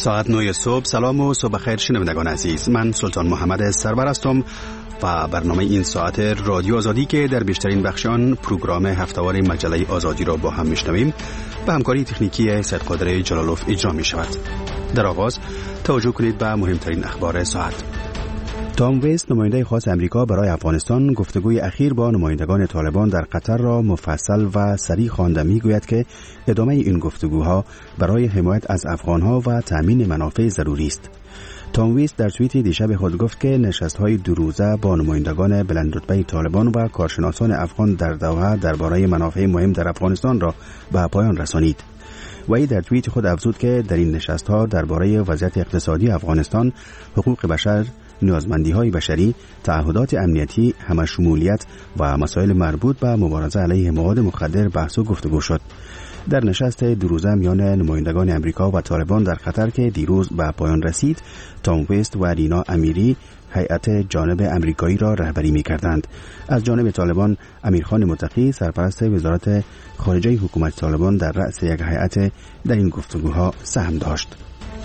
ساعت 9 صبح. سلام و صبح خیر شنوندگان عزیز، من سلطان محمد سرور هستم و برنامه این ساعت رادیو آزادی که در بیشترین بخش آن پروگرام هفته‌وار مجله آزادی را با هم میشنویم به همکاری تکنیکی سید قادر جلالوف اجرا می شود. در آغاز توجه کنید به مهمترین اخبار ساعت. تام ویست، نماینده خاص امریکا برای افغانستان، گفتگوی اخیر با نمایندگان طالبان در قطر را مفصل و صریح خوانده میگوید که ادامه این گفتگوها برای حمایت از افغانها و تأمین منافع ضروری است. تام ویست در توییتی دیشب خود گفت که نشست‌های دو روزه با نمایندگان بلندرتبه طالبان و کارشناسان افغان در دوحه درباره منافع مهم در افغانستان را به پایان رسانید. وی در توییت خود افزود که در این نشست‌ها درباره وضعیت اقتصادی افغانستان، حقوق بشر، نیازمندی‌های بشری، تعهدات امنیتی، همشمولیت و مسائل مربوط به مبارزه علیه مواد مخدر بحث و گفتگو شد. در نشست دو روزه میان نمایندگان امریکا و طالبان در قطر که دیروز به پایان رسید، تام ویست و رینا امیری هیئت جانب امریکایی را رهبری می‌کردند. از جانب طالبان، امیرخان متقی، سرپرست وزارت خارجه حکومت طالبان، در رأس یک هیئت در این گفتگوها سهم داشت.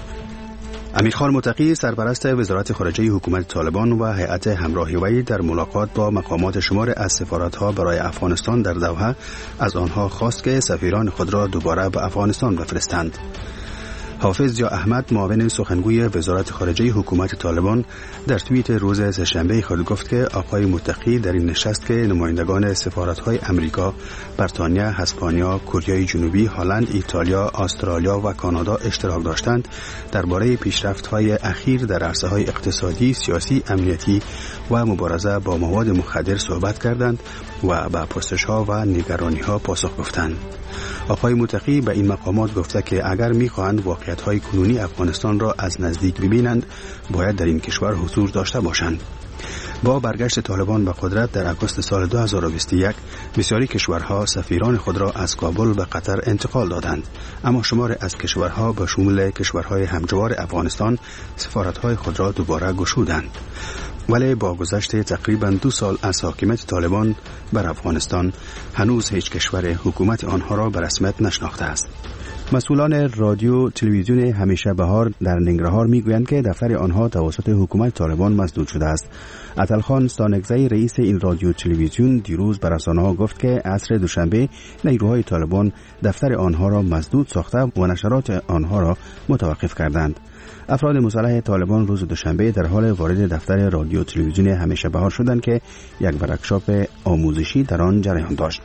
امیرخان متقی، سرپرست وزارت خارجه حکومت طالبان و هیئت همراهی وی، در ملاقات با مقامات شمار از سفارت‌ها برای افغانستان در دوحه از آنها خواست که سفیران خود را دوباره به افغانستان بفرستند. حافظ ضیا احمد، معاون سخنگوی وزارت خارجه حکومت طالبان، در توییت روز سه‌شنبه خود گفت که آقای متقی در این نشست که نمایندگان سفارت‌های امریکا، بریتانیا، اسپانیا، کره جنوبی، هلند، ایتالیا، استرالیا و کانادا اشتراک داشتند، درباره پیشرفت‌های اخیر در عرصه‌های اقتصادی، سیاسی، امنیتی و مبارزه با مواد مخدر صحبت کردند و به پرسش‌ها و نگرانی‌ها پاسخ گفتند. آقای متقی به این مقامات گفته که اگر می‌خواهند واقعیت‌های کنونی افغانستان را از نزدیک ببینند، باید در این کشور حضور داشته باشند. با برگشت طالبان به قدرت در آگوست سال 2021 بسیاری کشورها سفیران خود را از کابل به قطر انتقال دادند، اما شمار از کشورها به شمول کشورهای همجوار افغانستان سفارت‌های خود را دوباره گشودند. ولی با گذشت تقریباً 2 سال از حاکمیت طالبان بر افغانستان، هنوز هیچ کشور حکومت آنها را به رسمیت نشناخته است. مسئولان رادیو تلویزیون همیشه بهار در ننگرهار میگویند که دفتر آنها توسط حکومت طالبان مسدود شده است. عطلخان ستانکزی، رئیس این رادیو تلویزیون، دیروز به رسانه‌ها گفت که عصر دوشنبه نیروهای طالبان دفتر آنها را مسدود ساخته و نشرات آنها را متوقف کردند. افراد مسلح طالبان روز دوشنبه در حال وارد دفتر رادیو تلویزیون همیشه بهار شدند که یک ورکشاپ آموزشی در آن جریان داشت.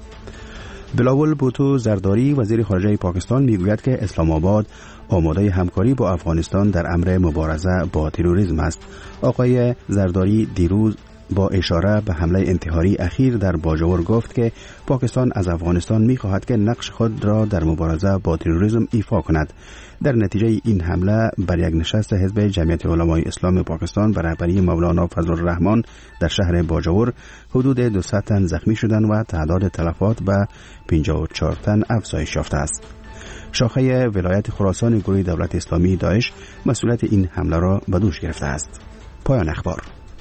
بلاول بوتو زرداری، وزیر خارجه پاکستان، میگوید که اسلام آباد آماده همکاری با افغانستان در امر مبارزه با تروریسم است. آقای زرداری دیروز با اشاره به حمله انتحاری اخیر در باجوور گفت که پاکستان از افغانستان می‌خواهد که نقش خود را در مبارزه با تروریسم ایفا کند. در نتیجه این حمله بر یک نشست حزب جمعیت علمای اسلام پاکستان به رهبری مولانا فضل الرحمن در شهر باجوور حدود 200 تن زخمی شدند و تعداد تلفات به 54 تن افزایش یافته است. شاخه ولایت خراسان گروه دولت اسلامی داعش مسئولیت این حمله را به دوش گرفته است. پایان اخبار.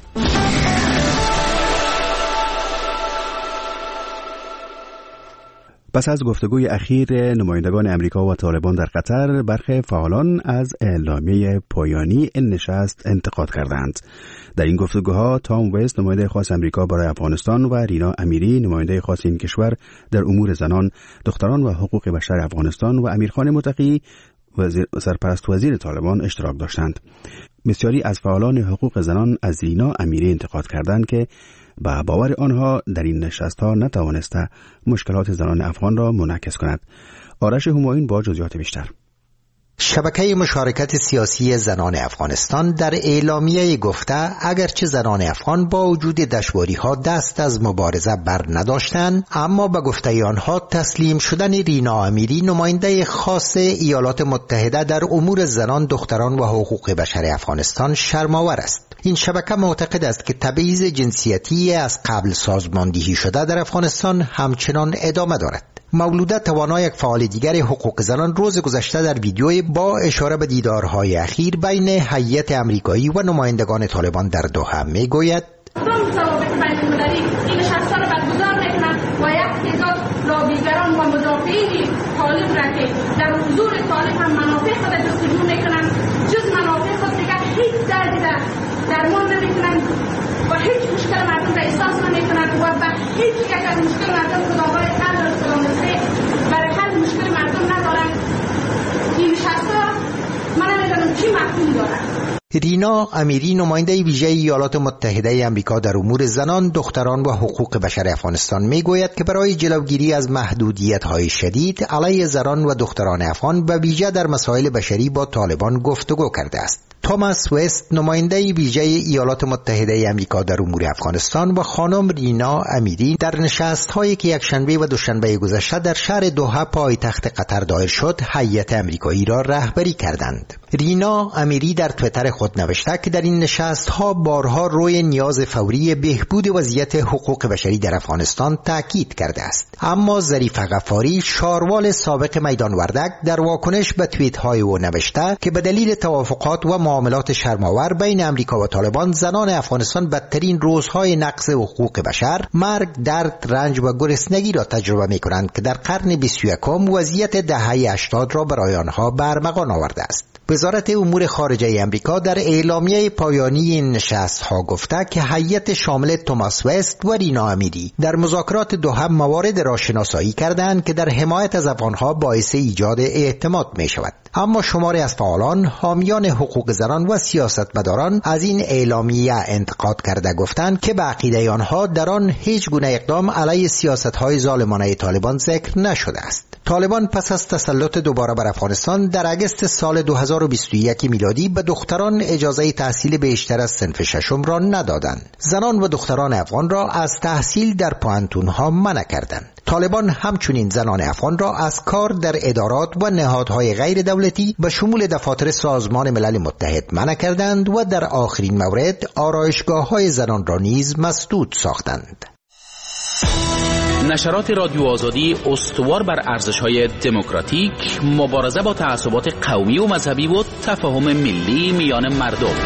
پس از گفتگوی اخیر نمایندگان امریکا و طالبان در قطر، برخی فعالان از اعلامیه پایانی این نشست انتقاد کردند. در این گفتگوها تام ویست، نماینده خاص امریکا برای افغانستان، و رینا امیری، نماینده خاص این کشور در امور زنان، دختران و حقوق بشر افغانستان، و امیرخان متقی، سرپرست وزیر طالبان، اشتراک داشتند. بسیاری از فعالان حقوق زنان از رینا امیری انتقاد کردند که با باور آنها در این نشست‌ها نتوانسته مشکلات زنان افغان را منعکس کند. آرش همایون با جزئیات بیشتر. شبکه مشارکت سیاسی زنان افغانستان در اعلامیه گفته اگرچه زنان افغان با وجود دشواری‌ها دست از مبارزه بر نداشتند، اما به گفته آنها تسلیم شدن رینا امیری، نماینده خاص ایالات متحده در امور زنان، دختران و حقوق بشر افغانستان، شرم‌آور است. این شبکه معتقد است که تبعیض جنسیتی از قبل سازماندهی شده در افغانستان همچنان ادامه دارد. مولوده توانا، یک فعال دیگر حقوق زنان، روز گذشته در ویدیوی با اشاره به دیدارهای اخیر بین هیئت امریکایی و نمایندگان طالبان در دوحه میگوید ضوابط بین‌المللی این نشست‌ها را برگزار می‌کنند و یک تعداد لابیگران و مدافعین طالب را که در حضور طالب هم منافع خود جستجو می‌کنند درمان نمیکنن و هیچ مشکل مردم را احساس نمیکنن و به هیچ یک از مشکل مردم خداوند قدر سلامتی برای حل مشکل مردم ندارن. این نشست‌ها من نمیدونم چی مفهوم دارن. رینا امیری، نماینده ویژه ایالات متحده آمریکا در امور زنان، دختران و حقوق بشر افغانستان میگوید که برای جلوگیری از محدودیت‌های شدید علیه زنان و دختران افغان به ویژه در مسائل بشری با طالبان گفتگو کرده است. توماس وست، نماینده ویژه ایالات متحده آمریکا در امور افغانستان، و خانم رینا امیری در نشست‌هایی که یکشنبه و دوشنبه گذشته در شهر دوحه پایتخت قطر دایر شد، هیئت آمریکایی را رهبری کردند. رینا امیری در توییتر خود نوشته که در این نشست‌ها بارها روی نیاز فوری بهبود وضعیت حقوق بشری در افغانستان تاکید کرده است. اما ظریف غفاری، شاروال سابق میدان وردک، در واکنش به توییت‌های او نوشته که به دلیل توافقات و معاملات شرم‌آور بین آمریکا و طالبان، زنان افغانستان بدترین روزهای نقض حقوق بشر، مرگ، درد، رنج و گرسنگی را تجربه می‌کنند که در قرن 21 وضعیت دهه 80 را برای آنها برمغان آورده است. وزارت امور خارجه آمریکا در اعلامیه پایانی این نشست‌ها گفته که هیئت شامل توماس وست و رینا امیری در مذاکرات دوحه موارد را شناسایی کردند که در حمایت از افغانها باعث ایجاد اعتماد می شود. اما شماری از فعالان، حامیان حقوق زنان و سیاستمداران از این اعلامیه انتقاد کرده گفتند که به عقیده آنها در آن هیچ گونه اقدام علیه سیاست‌های ظالمانه طالبان ذکر نشده است. طالبان پس از تسلط دوباره بر افغانستان در اگست سال 2021 میلادی به دختران اجازه تحصیل بیشتر از صنف ششم را ندادند. زنان و دختران افغان را از تحصیل در پوهنتون‌ها منع کردند. طالبان همچنین زنان افغان را از کار در ادارات و نهادهای غیر دولتی به شمول دفاتر سازمان ملل متحد منع کردند و در آخرین مورد آرایشگاه‌های زنان را نیز مسدود ساختند. نشرات رادیو آزادی استوار بر ارزش‌های دموکراتیک، مبارزه با تعصبات قومی و مذهبی و تفاهم ملی میان مردم.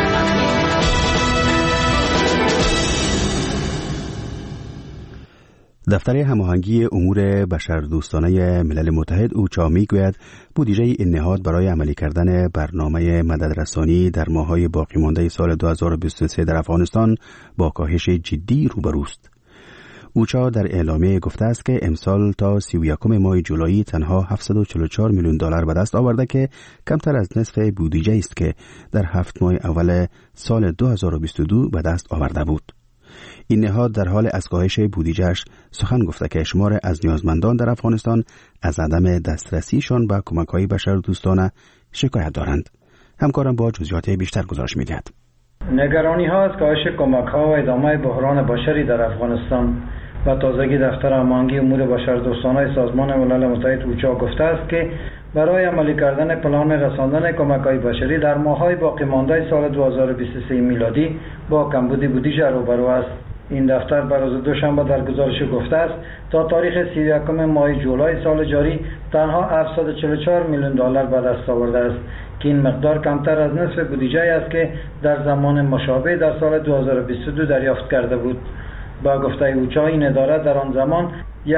دفتر هماهنگی امور بشردوستانه ملل متحد اوچا میگوید بودجه این نهاد برای عملی کردن برنامه مددرسانی در ماه‌های باقی مانده سال 2023 در افغانستان با کاهش جدی روبروست. اوچا در اعلامیه گفته است که امسال تا 31 ماه جولای تنها 744 میلیون دلار به دست آورده که کمتر از نصف بودجه است که در 7 ماه اول سال 2022 به دست آورده بود. این نهاد در حال از کاهش بودجه‌اش سخن گفته که شمار از نیازمندان در افغانستان از عدم دسترسیشان به کمک‌های بشردوستانه شکایت دارند. همکارم با جزئیات بیشتر گزارش می‌دهد. نگرانی‌ها از کاهش کمک‌ها و ادامه بحران بشری در افغانستان و تازگی دفتر هماهنگی امور بشردوستانه سازمان ملل متحد اوچا گفته است که برای عملی کردن پلان رساندن کمک‌های بشری در ماه‌های باقی مانده سال 2023 میلادی با کمبود بودجه روبرو است. این دفتر بر روز دوشنبه در گزارش گفته است تا تاریخ 31 ماه جولای سال جاری تنها 744 میلیون دلار به دست آورده است که این مقدار کمتر از نصف بودجه است که در زمان مشابه در سال 2022 دریافت کرده بود. با گفته اوچا این اداره در آن زمان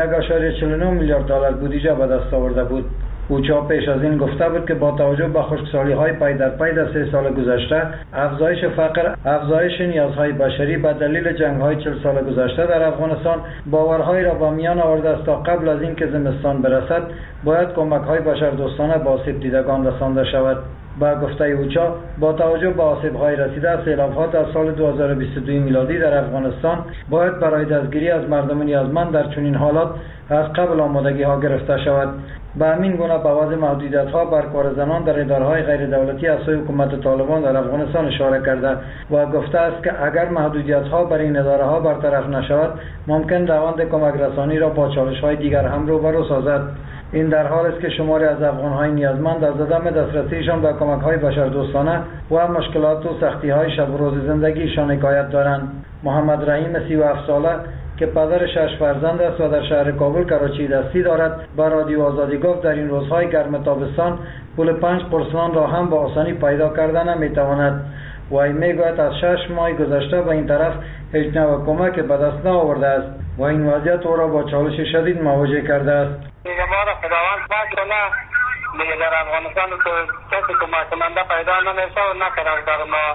1.49 میلیارد دلار بودجه به دست آورده بود. اوچا پیش از این گفته بود که با توجه به خشکسالی‌های پی در پی در 3 سال گذشته، افزایش فقر، افزایش نیازهای بشری به دلیل جنگ‌های 40 سال گذشته در افغانستان، باورهایی را با میان آورده است تا قبل از اینکه زمستان برسد باید کمک‌های بشردوستانه به آسیب دیدگان رسانده شود. با گفته اوچا با توجه به آسیب‌های رسیده از سیلاب‌ها در سال 2022 میلادی در افغانستان باید برای دستگیری از مردم نیازمند در چنین حالات از قبل آمادگی‌ها گرفته شود. به همین گونه به وضع محدودیت‌ها بر کار زنان در اداره‌های غیر دولتی از سوی حکومت طالبان در افغانستان اشاره کرده و گفته است که اگر محدودیت‌ها بر این اداره‌ها برطرف نشود ممکن روند کمک رسانی را با چالش‌های دیگر هم روبرو سازد. این در حال است که شماری از افغان‌های نیازمند از عدم دسترسیشان به کمک‌های بشردوستانه و مشکلات و سختی‌های شب و روز زندگیشان حکایت دارند. محمد رحیم 37 ساله که پدر 6 فرزند است و در شهر کابل کراچی دستی دارد به رادیو آزادی گفت در این روزهای گرم تابستان پول 5 قرصنان را هم با آسانی پیدا کردن نمی‌تواند. وی میگوید از 6 ماه گذشته به این طرف هیچ نوع کمک به دست نآورده است و این وضعیت او را با چالش شدید مواجه کرده است. ما را خداوند پاک کنه دیگه در افغانستان تو کسی کمک کننده پیدا نمیشه و نه طرفدار ما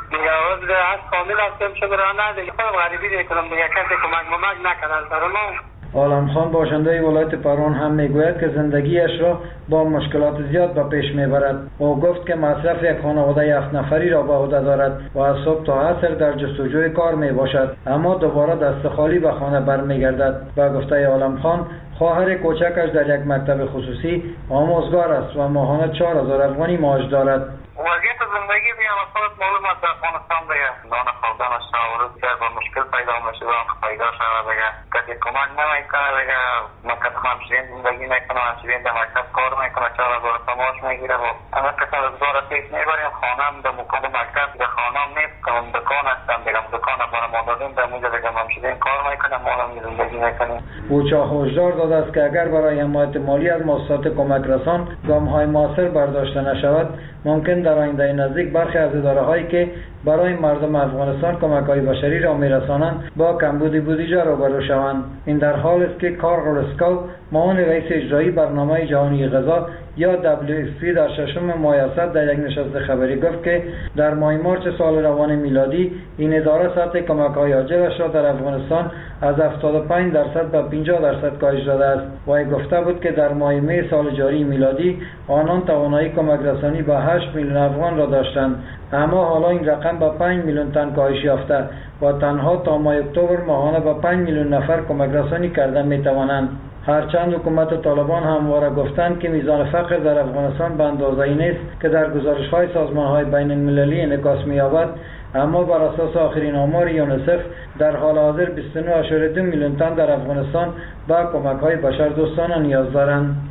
دیگه از کامل هستم شده را نه دیگه خودم غریبی دیگه کنم دیگه کسی کمک نکرد در ما. عالم خان باشنده ولایت پروان هم میگوید که زندگیش را با مشکلات زیاد به پیش میبرد. او گفت که مصرف یک خانواده 7 نفری را به عهده دارد و از صبح تا عصر در جستجوی کار می باشد، اما دوباره دست خالی به خانه برمیگردد. و گفته عالم خان خواهر کوچکش در یک مکتب خصوصی آموزگار است و ماهانه 4000 افغانی معاش دارد. وضعیت زندگی بیان خودت معلوم است در افغانستان دیگه دانه خوردن است و که با مشکل پیدا میشه و پیدا شده دیگه کسی کمک نمیکنه دیگه مکتب همچنین زندگی میکنه همچنین در مکتب کار میکنه 4000 معاش میگیره و اما کسی روزگار پیش میبریم خانم در مکان مکتب دیگه خانم نیست که دکان هستم دیگه دکان برای ما دادیم در اونجا دیگه همچنین کار میکنه ما هم زندگی میکنیم. او هشدار داده است که اگر برای حمایت مالی از مؤسسات کمک رسان گام‌های موثر برداشته نشود ممکن در آینده نزدیک برخی از اداره‌هایی که برای مردم افغانستان کمک‌های بشری را می‌رسانند با کمبود بودجه روبرو شوند. این در حال است که کارل اسکو معاون رئیس اجرایی برنامه جهانی غذا یا WFP در 6 ماه اسد در یک نشست خبری گفت که در ماه مارس سال روان میلادی این اداره سطح کمک‌های عاجلش را در افغانستان از 75% به 50% کاهش داده است. و گفته بود که در ماه می سال جاری میلادی آنان توانایی کمک رسانی به 8 میلیون افغان را داشتند، اما حالا این رقم به 5 میلیون تن کاهش یافته و تنها تا ماه اکتبر ماهانه به 5 میلیون نفر کمک رسانی کرده می توانند. هرچند حکومت طالبان همواره گفتند که میزان فقر در افغانستان به اندازه‌ای نیست که در گزارش‌های سازمان‌های بین‌المللی انعکاس می‌یابد، اما بر اساس آخرین آمار یونیسف در حال حاضر 29.2 میلیون تن در افغانستان به کمک‌های بشردوستانه نیاز دارند.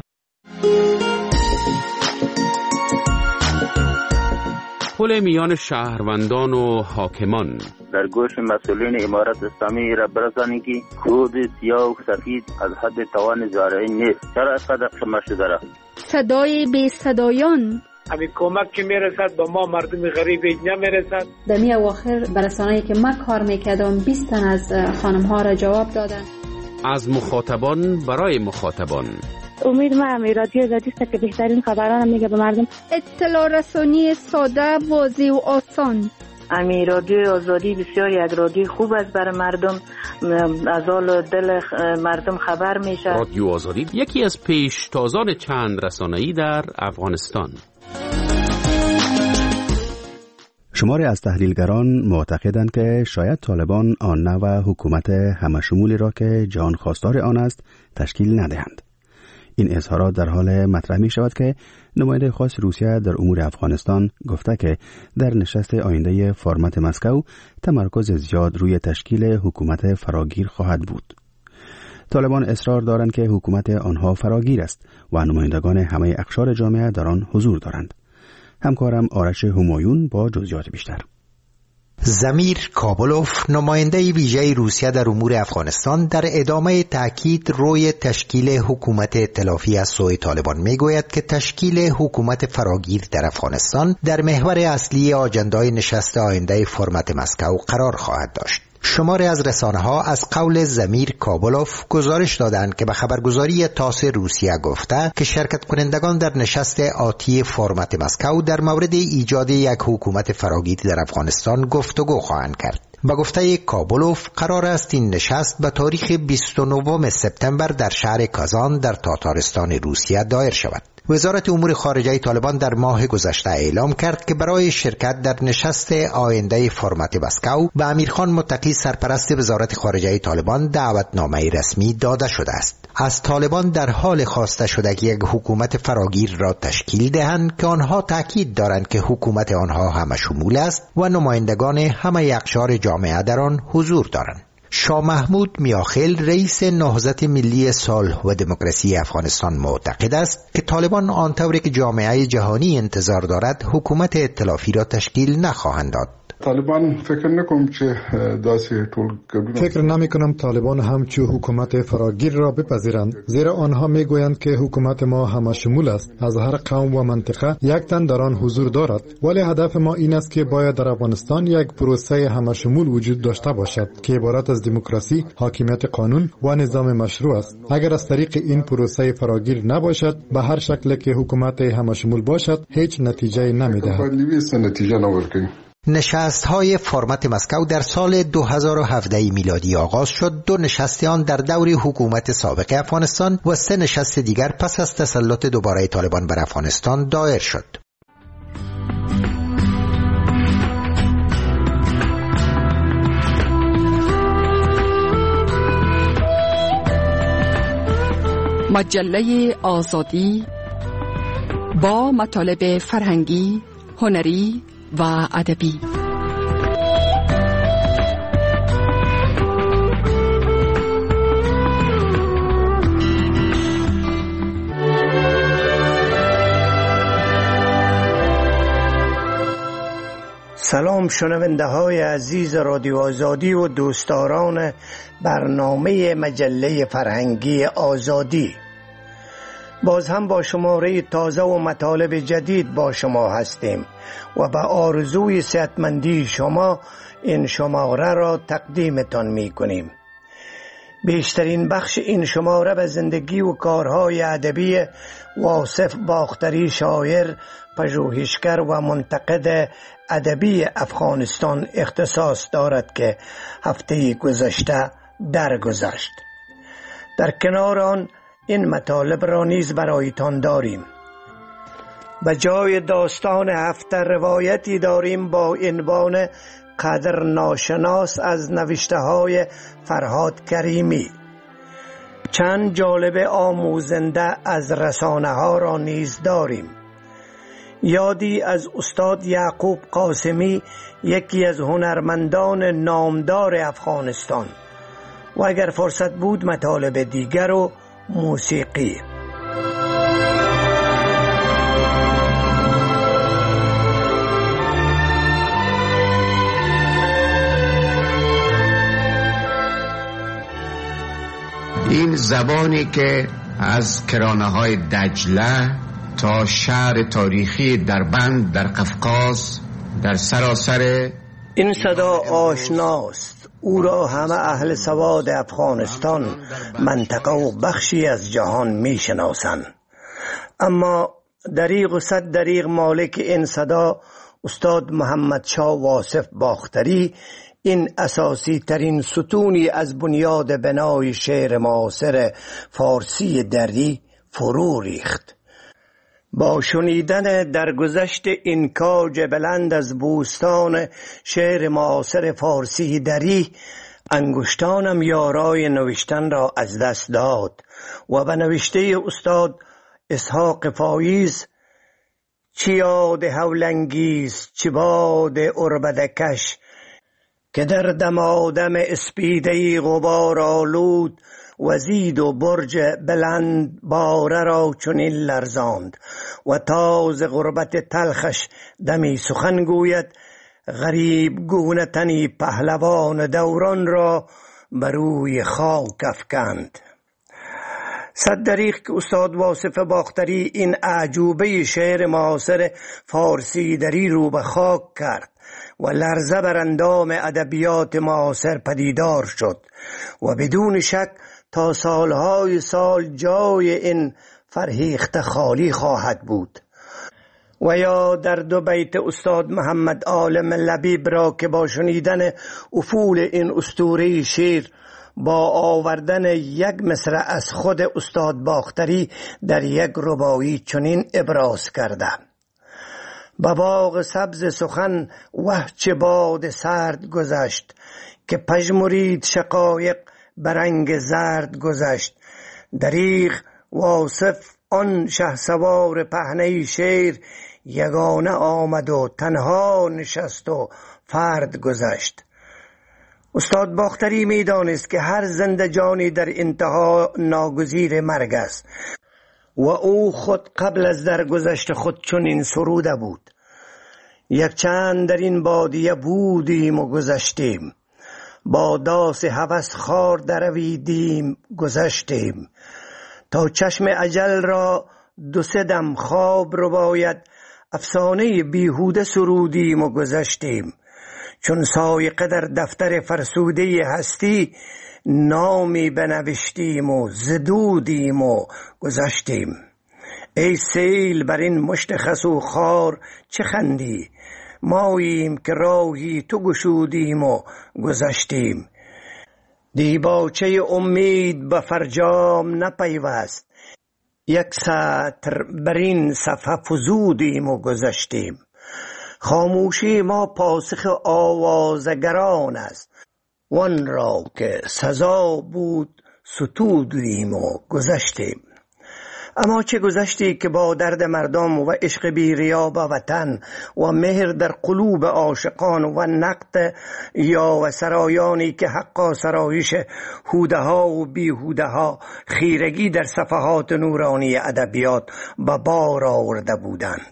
پل میان شهروندان و حاکمان در گوش مسئولین امارت اسلامی را برسانید که کود سیاه و سفید از حد توان زارعین نیست. چرا اینقدر شما شده را؟ صدای بی صدایان همین کمک که میرسد به ما مردم غریب نمیرسد. در می اواخر برسانه‌ای که من کار میکردم 20 تن از خانم ها را جواب دادن. از مخاطبان برای مخاطبان. امید ما رادیو آزادی است که بهترین خبران میگه به مردم. اطلاع رسانی ساده، واضح و آسان. رادیو آزادی بسیار یک رادیو خوب است برای مردم، از حال دل مردم خبر میشه. رادیو آزادی یکی از پیشتازان چند رسانه‌ای در افغانستان. شماری از تحلیلگران معتقدند که شاید طالبان آن نوع حکومت همشمولی را که جهان خواستار آن است تشکیل ندهند. این اظهارات در حال مطرح می شود که نماینده خاص روسیه در امور افغانستان گفته که در نشست آینده فرمت مسکو تمرکز زیاد روی تشکیل حکومت فراگیر خواهد بود. طالبان اصرار دارند که حکومت آنها فراگیر است و نمایندگان همه اقشار جامعه در آن حضور دارند. همکارم آرش همایون با جزئیات بیشتر. زمیر کابلوف نماینده ویژه روسیه در امور افغانستان در ادامه تاکید روی تشکیل حکومت ائتلافی از سوی طالبان میگوید که تشکیل حکومت فراگیر در افغانستان در محور اصلی آجندای نشست آینده فرمت مسکو قرار خواهد داشت. شماری از رسانه‌ها از قول زمیر کابلوف گزارش دادند که به خبرگزاری تاس روسیه گفته که شرکت کنندگان در نشست آتی فرمت مسکو در مورد ایجاد یک حکومت فراگیر در افغانستان گفتگو خواهند کرد. با گفته کابلوف قرار است این نشست به تاریخ 29 سپتامبر در شهر کازان در تاتارستان روسیه دایر شود. وزارت امور خارجه طالبان در ماه گذشته اعلام کرد که برای شرکت در نشست آینده فرمت مسکو به امیرخان متقی سرپرست وزارت خارجه طالبان دعوتنامه رسمی داده شده است. از طالبان در حال خواسته شده که یک حکومت فراگیر را تشکیل دهند که آنها تاکید دارند که حکومت آنها همشمول است و نمایندگان همه اقشار جامعه در آن حضور دارند. شاه محمود میاخیل رئیس نهضت ملی صلح و دموکراسی افغانستان معتقد است که طالبان آنطوری که جامعه جهانی انتظار دارد حکومت ائتلافی را تشکیل نخواهند داد. طالبان فکر نمی کنم طالبان همچو حکومت فراگیر را بپذیرند، زیرا آنها می گویند که حکومت ما همه شمول است، از هر قوم و منطقه یک تن در آن حضور دارد. ولی هدف ما این است که باید در افغانستان یک پروسه همه شمول وجود داشته باشد که عبارت از دموکراسی، حاکمیت قانون و نظام مشروع است. اگر از طریق این پروسه فراگیر نباشد، به هر شکل که حکومت همه شمول باشد هیچ نتیجه نمی دهد. نشست‌های فرمت مسکو در سال 2017 میلادی آغاز شد. 2 نشست آن در دور حکومت سابق افغانستان و 3 نشست دیگر پس از تسلط دوباره طالبان بر افغانستان دایر شد. مجله آزادی با مطالب فرهنگی، هنری و ادبی. سلام شنونده های عزیز رادیو آزادی و دوستداران برنامه مجله فرهنگی آزادی. باز هم با شماره تازه و مطالب جدید با شما هستیم و به آرزوی صحتمندی شما این شماره را تقدیمتان می کنیم. بیشترین بخش این شماره به زندگی و کارهای ادبی واصف باختری، شاعر، پژوهشگر و منتقد ادبی افغانستان اختصاص دارد که هفته گذشته درگذشت. در کنار آن این مطالب را نیز برایتان داریم. به جای داستان هفته روایتی داریم با عنوان قدر ناشناس از نوشته های فرهاد کریمی. چند جالب آموزنده از رسانه ها را نیز داریم. یادی از استاد یعقوب قاسمی، یکی از هنرمندان نامدار افغانستان، و اگر فرصت بود مطالب دیگر و موسیقی. این زبانی که از کرانه‌های دجله تا شهر تاریخی دربند در قفقاز در سراسر این صدا آشناست. او را همه اهل سواد افغانستان، منطقه و بخشی از جهان می شناسند. اما دریغ و صد دریغ مالک این صدا استاد محمد شاه واصف باختری، این اساسی ترین ستونی از بنیاد بنای شعر معاصر فارسی دری فرو ریخت. با شنیدن درگذشت این کاج بلند از بوستان شعر معاصر فارسی دری، انگشتانم یارای نوشتن را از دست داد و به نوشته استاد اسحاق فایز، چی یاد هولنگیز چی باد عربدکش، که در دمادم اسپیدهی غبار آلود، وزید و برج بلند باره را چنین لرزاند و تاز غربت تلخش دمی سخن گوید، غریب گونه تنی پهلوان دوران را بروی خاک افکند. صد دریغ که استاد واصف باختری این اعجوبه شعر معاصر فارسی دری رو به خاک کرد و لرزه بر اندام ادبیات معاصر پدیدار شد و بدون شک تا سالهای سال جای این فرهیخته خالی خواهد بود. و یا در 2 بیت استاد محمد عالم لبیب را که با شنیدن افول این اسطوره شعر با آوردن یک مصرع از خود استاد باختری در یک رباعی چنین ابراز کرده: به باغ سبز سخن وه چه باد سرد گذشت، که پژمرید شقایق به رنگ زرد گذشت. دریغ واصف آن شهسوار پهنه شعر، یگانه آمد و تنها نشست و فرد گذشت. استاد باختری می دانست که هر زنده جانی در انتها ناگزیر مرگ است و او خود قبل از درگذشت خود چنین سروده بود: یک چند در این بادیه بودیم و گذشتیم، با داس هوس خار درویدیم گذشتیم، تا چشم اجل را 2-3 دم خواب رو باید، افسانه بیهوده سرودیم و گذشتیم. چون سایقه در دفتر فرسوده هستی، نامی بنوشتیم و زدودیم و گذشتیم. ای سیل بر این مشت خس و خار چه خندی، ماییم که راهی تو گشودیم و گذشتیم. دیباچه امید به فرجام نپیوست، یک سطر بر این صفحه فزودیم و گذشتیم. خاموشی ما پاسخ آوازگران است، وان را که سزا بود ستودیم و گذشتیم. اما چه گذشتی که با درد مردم و عشق بی ریا به وطن و مهر در قلوب عاشقان و نقد یا و سرایانی که حقا سرایش هوده ها و بیهوده ها خیرگی در صفحات نورانی ادبیات به بار آورده بودند.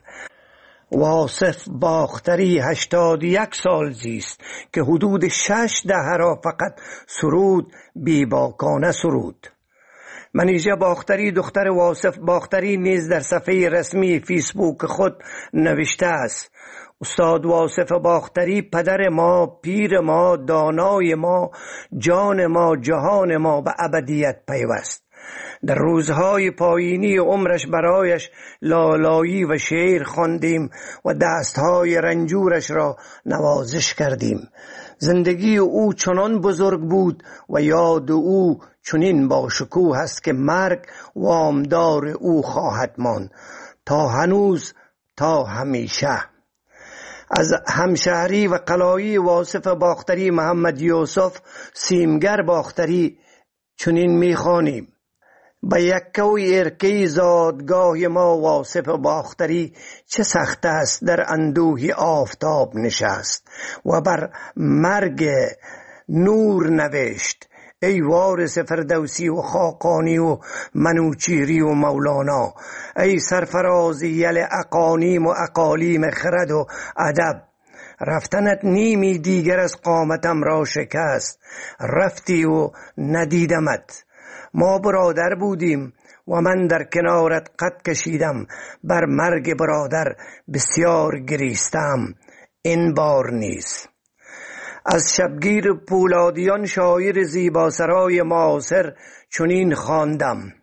واصف باختری 81 سال زیست که حدود 6 دهه را فقط سرود بیباکانه سرود. منیژه باختری دختر واصف باختری نیز در صفحه رسمی فیسبوک خود نوشته است: استاد واصف باختری پدر ما، پیر ما، دانای ما، جان ما، جهان ما به ابدیت پیوست. در روزهای پایینی عمرش برایش لالایی و شعر خواندیم و دستهای رنجورش را نوازش کردیم. زندگی او چنان بزرگ بود و یاد او چنین با شکوه است که مرگ وامدار او خواهد ماند تا هنوز تا همیشه. از همشهری و قلایی واصف باختری محمد یوسف سیمگر باختری چنین می‌خوانیم: به یکوی ارکی زادگاه ما واصف باختری چه سخت است در اندوهی آفتاب نشست و بر مرگ نور نوشت. ای وارث فردوسی و خاقانی و منوچیری و مولانا، ای سرفراز یل اقانیم و اقالیم خرد و ادب، رفتنت نیمی دیگر از قامتم را شکست، رفتی و ندیدمت. ما برادر بودیم و من در کنارت قد کشیدم، بر مرگ برادر بسیار گریستم، این بار نیز. از شبگیر پولادیان شاعر زیباسرای معاصر چنین خواندم: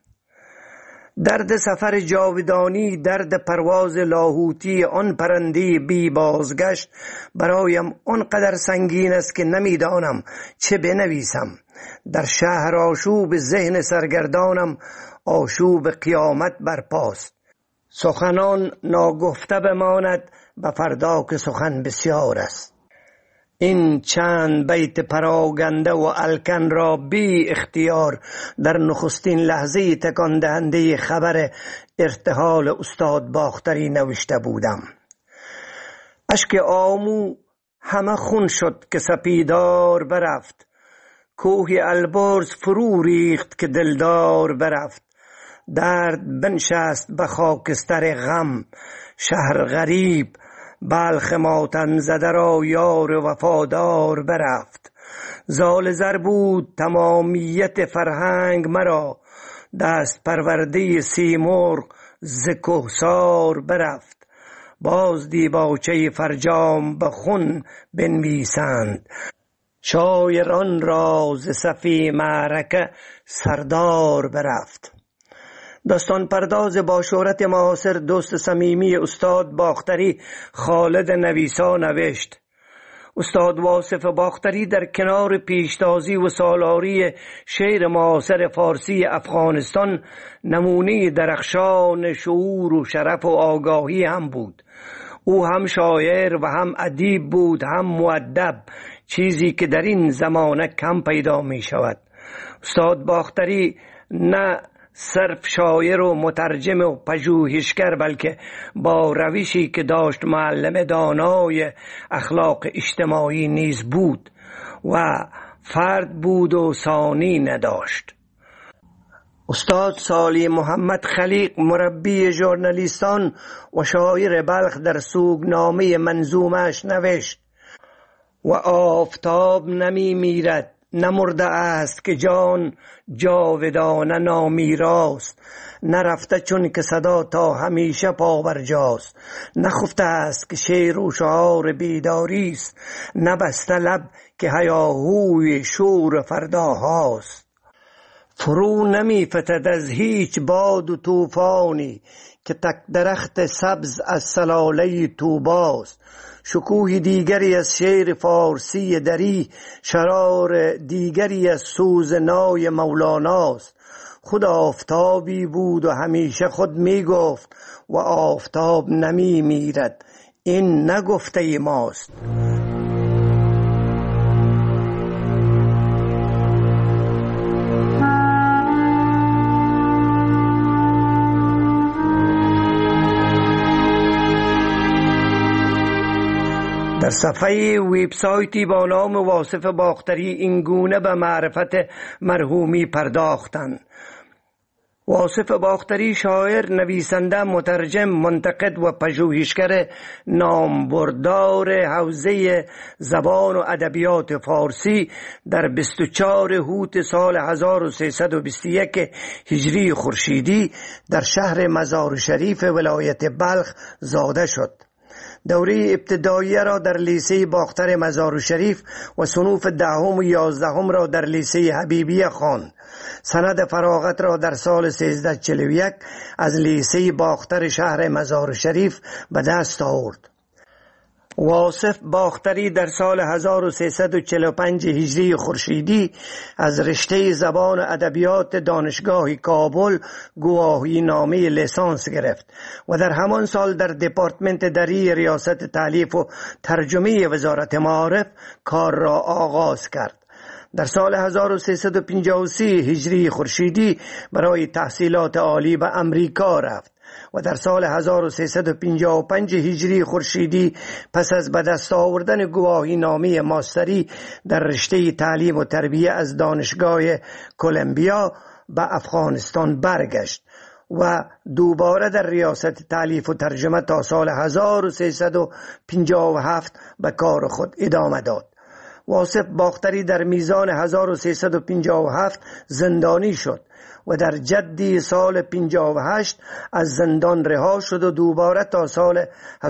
درد سفر جاودانی، درد پرواز لاهوتی آن پرنده بی بازگشت برایم آنقدر سنگین است که نمیدانم چه بنویسم. در شهر آشوب ذهن سرگردانم آشوب قیامت برپاست. سخنان ناگفته بماند به فردا که سخن بسیار است. این چند بیت پراگنده و الکن را بی اختیار در نخستین لحظه تکان دهنده خبر ارتحال استاد باختری نوشته بودم. اشک آمو همه خون شد که سپیدار برفت، کوه البرز فرو ریخت که دلدار برفت. درد بنشست به خاکستر غم، شهر غریب بلخ ماتم زده را یار وفادار برفت. زال زر بود تمامیت فرهنگ مرا، دست پرورده سیمرغ ز کهسار برفت. باز دیباچه فرجام به خون بنویسند، شاعران را ز صفی معرکه سردار برفت. داستان پرداز با شهرت معاصر دوست صمیمی استاد باختری خالد نویسا نوشت: استاد واصف باختری در کنار پیشتازی و سالاری شعر معاصر فارسی افغانستان نمونه درخشان شعور و شرف و آگاهی هم بود. او هم شاعر و هم ادیب بود، هم مؤدب، چیزی که در این زمانه کم پیدا می شود. استاد باختری نه صرف شاعر و مترجم و پژوهشگر، بلکه با روشی که داشت معلم دانای اخلاق اجتماعی نیز بود و فرد بود و ثانی نداشت. استاد سالی محمد خلیق مربی ژورنالیستان و شاعر بلخ در سوگنامه منظومش نوشت: و آفتاب نمی میرد نمرده است که جان جاودانه نامیراست، نرفته چون که صدا تا همیشه پابرجاست، نخفته است که شعر و شعار بیداری است، نبسته لب که هیاهوی شور فرداهاست. فرو نمی فتد از هیچ باد و طوفانی که تک درخت سبز از سلاله طوباست. شکوه دیگری از شعر فارسی دری، شرار دیگری از سوز نای مولاناست. خود آفتابی بود و همیشه خود می گفت و آفتاب نمی میرد، این نگفته ماست. در صفحه ویبسایتی با نام واصف باختری این گونه به معرفت مرحومی پرداختند. واصف باختری شاعر، نویسنده، مترجم، منتقد و پژوهشگر نامبردار حوزه زبان و ادبیات فارسی در 24 هوت سال 1321 هجری خورشیدی در شهر مزار شریف ولایت بلخ زاده شد. دوره ابتداییه را در لیسه باختر مزار شریف و صنوف 10 و 11 را در لیسه حبیبیه خواند. سند فراغت را در سال 1341 از لیسه باختر شهر مزار شریف به دست آورد. واصف باختری در سال 1345 هجری خورشیدی از رشته زبان و ادبیات دانشگاه کابل گواهی نامه لیسانس گرفت و در همان سال در دپارتمنت دری ریاست تالیف و ترجمه وزارت معارف کار را آغاز کرد. در سال 1353 هجری خورشیدی برای تحصیلات عالی به امریکا رفت و در سال 1355 هجری خورشیدی پس از به دست آوردن گواهی نامه ماستری در رشته تعلیم و تربیت از دانشگاه کلمبیا به افغانستان برگشت و دوباره در ریاست تالیف و ترجمه تا سال 1357 به کار خود ادامه داد. واصف باختری در میزان 1357 زندانی شد و در جدی سال 58 از زندان رها شد و دوباره تا سال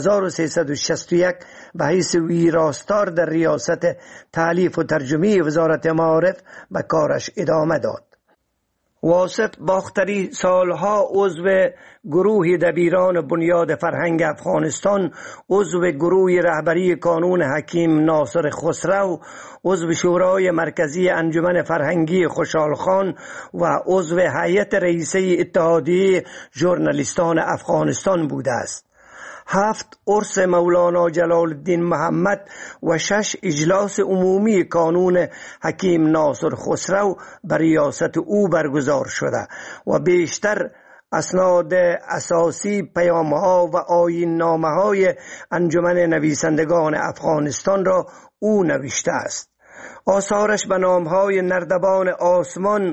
1361 به حیث ویراستار در ریاست تالیف و ترجمه وزارت معارف به کارش ادامه داد. واصف باختری سالها عضو گروه دبیران بنیاد فرهنگ افغانستان، عضو گروه رهبری کانون حکیم ناصر خسرو، عضو شورای مرکزی انجمن فرهنگی خوشحال خان و عضو هیئت رئیسه اتحادیه ژورنالیستان افغانستان بوده است. 7 عرس مولانا جلال الدین محمد و 6 اجلاس عمومی کانون حکیم ناصر خسرو بر ریاست او برگزار شده و بیشتر اسناد اساسی، پیام‌ها و آیین‌نامه‌های انجمن نویسندگان افغانستان را او نوشته است. آثارش به نام‌های نردبان آسمان،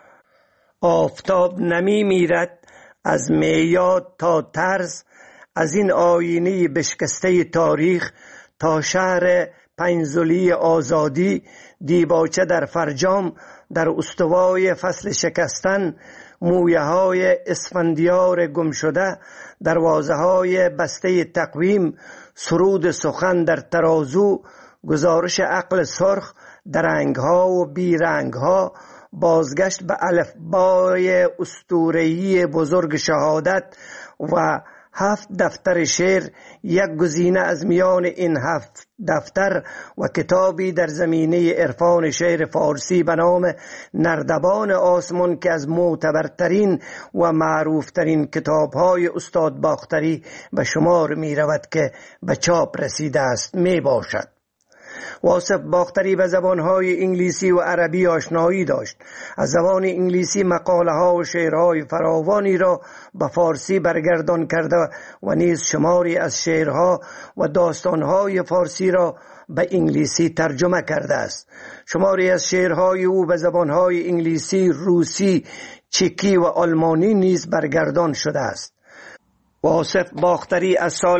آفتاب نمی میرد، از میاد تا طرز، از این آینه بشکسته تاریخ تا شهر پنزلی آزادی، دیباچه در فرجام، در استوای فصل شکستن، مویه های اسفندیار گم شده، دروازه های بسته تقویم، سرود سخن در ترازو، گزارش عقل سرخ، درنگ ها و بیرنگ ها، بازگشت به الفبای اسطوره‌ای بزرگ شهادت و 7 دفتر شعر، یک گزینه از میان این 7 دفتر و کتابی در زمینه عرفان شعر فارسی به نام نردبان آسمان که از معتبرترین و معروفترین کتاب‌های استاد باختری به شمار می رود که به چاپ رسیده است می باشد. واصف باختری به زبانهای انگلیسی و عربی آشنایی داشت. از زبان انگلیسی مقاله ها و شعرهای فراوانی را به فارسی برگردان کرده و نیز شماری از شعرها و داستانهای فارسی را به انگلیسی ترجمه کرده است. شماری از شعرهای او به زبانهای انگلیسی، روسی، چکی و آلمانی نیز برگردان شده است. واصف باختری از سال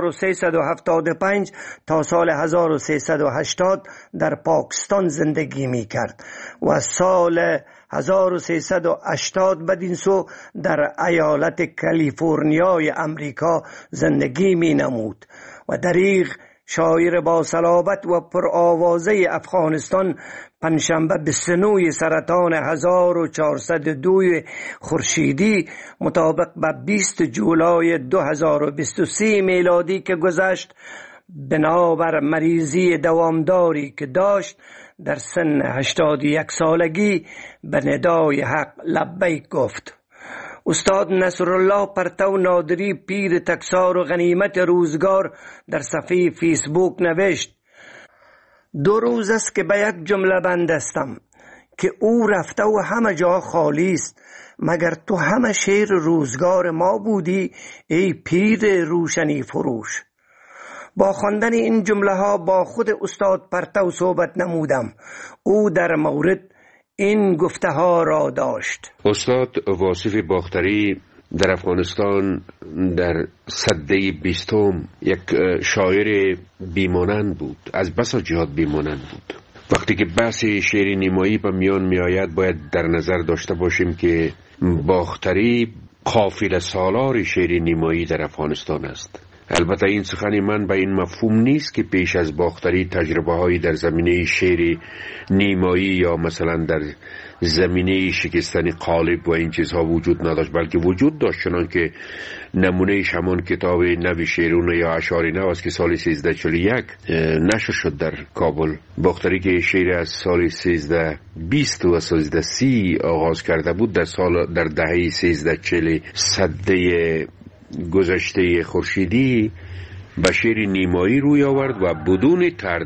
1375 تا سال 1380 در پاکستان زندگی می کرد و سال 1380 بدین سو در ایالت کالیفرنیای امریکا زندگی می نمود و دریغ شاعر با صلابت و پرآوازه افغانستان پنجشنبه 29 سرطان 1402 خورشیدی مطابق به 20 جولای 2023 میلادی که گذشت، بنابر مریضی دوامداری که داشت در سن 81 سالگی به ندای حق لبیک گفت. استاد نصرالله پرتو نادری پیر تکسار و غنیمت روزگار در صفحه فیسبوک نوشت: 2 روز است که به یک جمله بندستم که او رفته و همه جا خالی است، مگر تو همه شیر روزگار ما بودی ای پیر روشنی فروش. با خواندن این جمله ها با خود استاد پرتو صحبت نمودم. او در مورد این گفته ها را داشت. استاد واصف باختری در افغانستان در سده 20 یک شاعر بیمانند بود، از بسا جهات بیمانند بود. وقتی که بحث شعر نیمایی به میان می آید باید در نظر داشته باشیم که باختری قافله سالار شعر نیمایی در افغانستان است. البته این سخن من به این مفهوم نیست که پیش از باختری تجربه هایی در زمینه شعر نیمایی یا مثلا در زمینه شکستن قالب و این چیزها وجود نداشت، بلکه وجود داشت، چنان که نمونهش همان کتاب نوی شیرون یا اشعار نو است که سال 1341 نشر شد در کابل. باختری که شعر از سال 1320 و 1330 آغاز کرده بود در دهه 1340 سده گذشته خورشیدی به شعر نیمایی روی آورد و بدون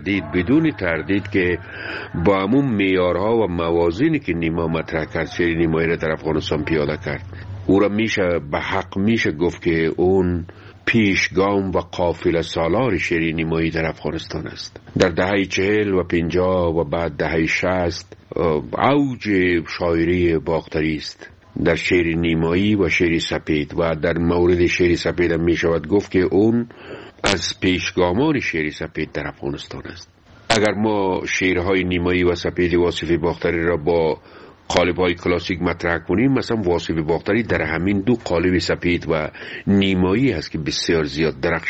تردید که با همون معیارها و موازینی که نیما مطرح کرد شعر نیمایی را در افغانستان پیاده کرد. او را به حق میشه گفت که اون پیشگام و قافله سالار شعر نیمایی در افغانستان است. در دهه 40 و 50 و بعد دهه 60 اوج شاعری باختری است در شعر نیمایی و شعر سپید، و در مورد شعر سپید هم می شود گفت که اون از پیشگامان شعر سپید در افغانستان است. اگر ما شعرهای نیمایی و سپید واصف باختری را با قالب‌های کلاسیک مطرح کنیم، مثلا واصف باختری در همین دو قالب سپید و نیمایی است که بسیار زیاد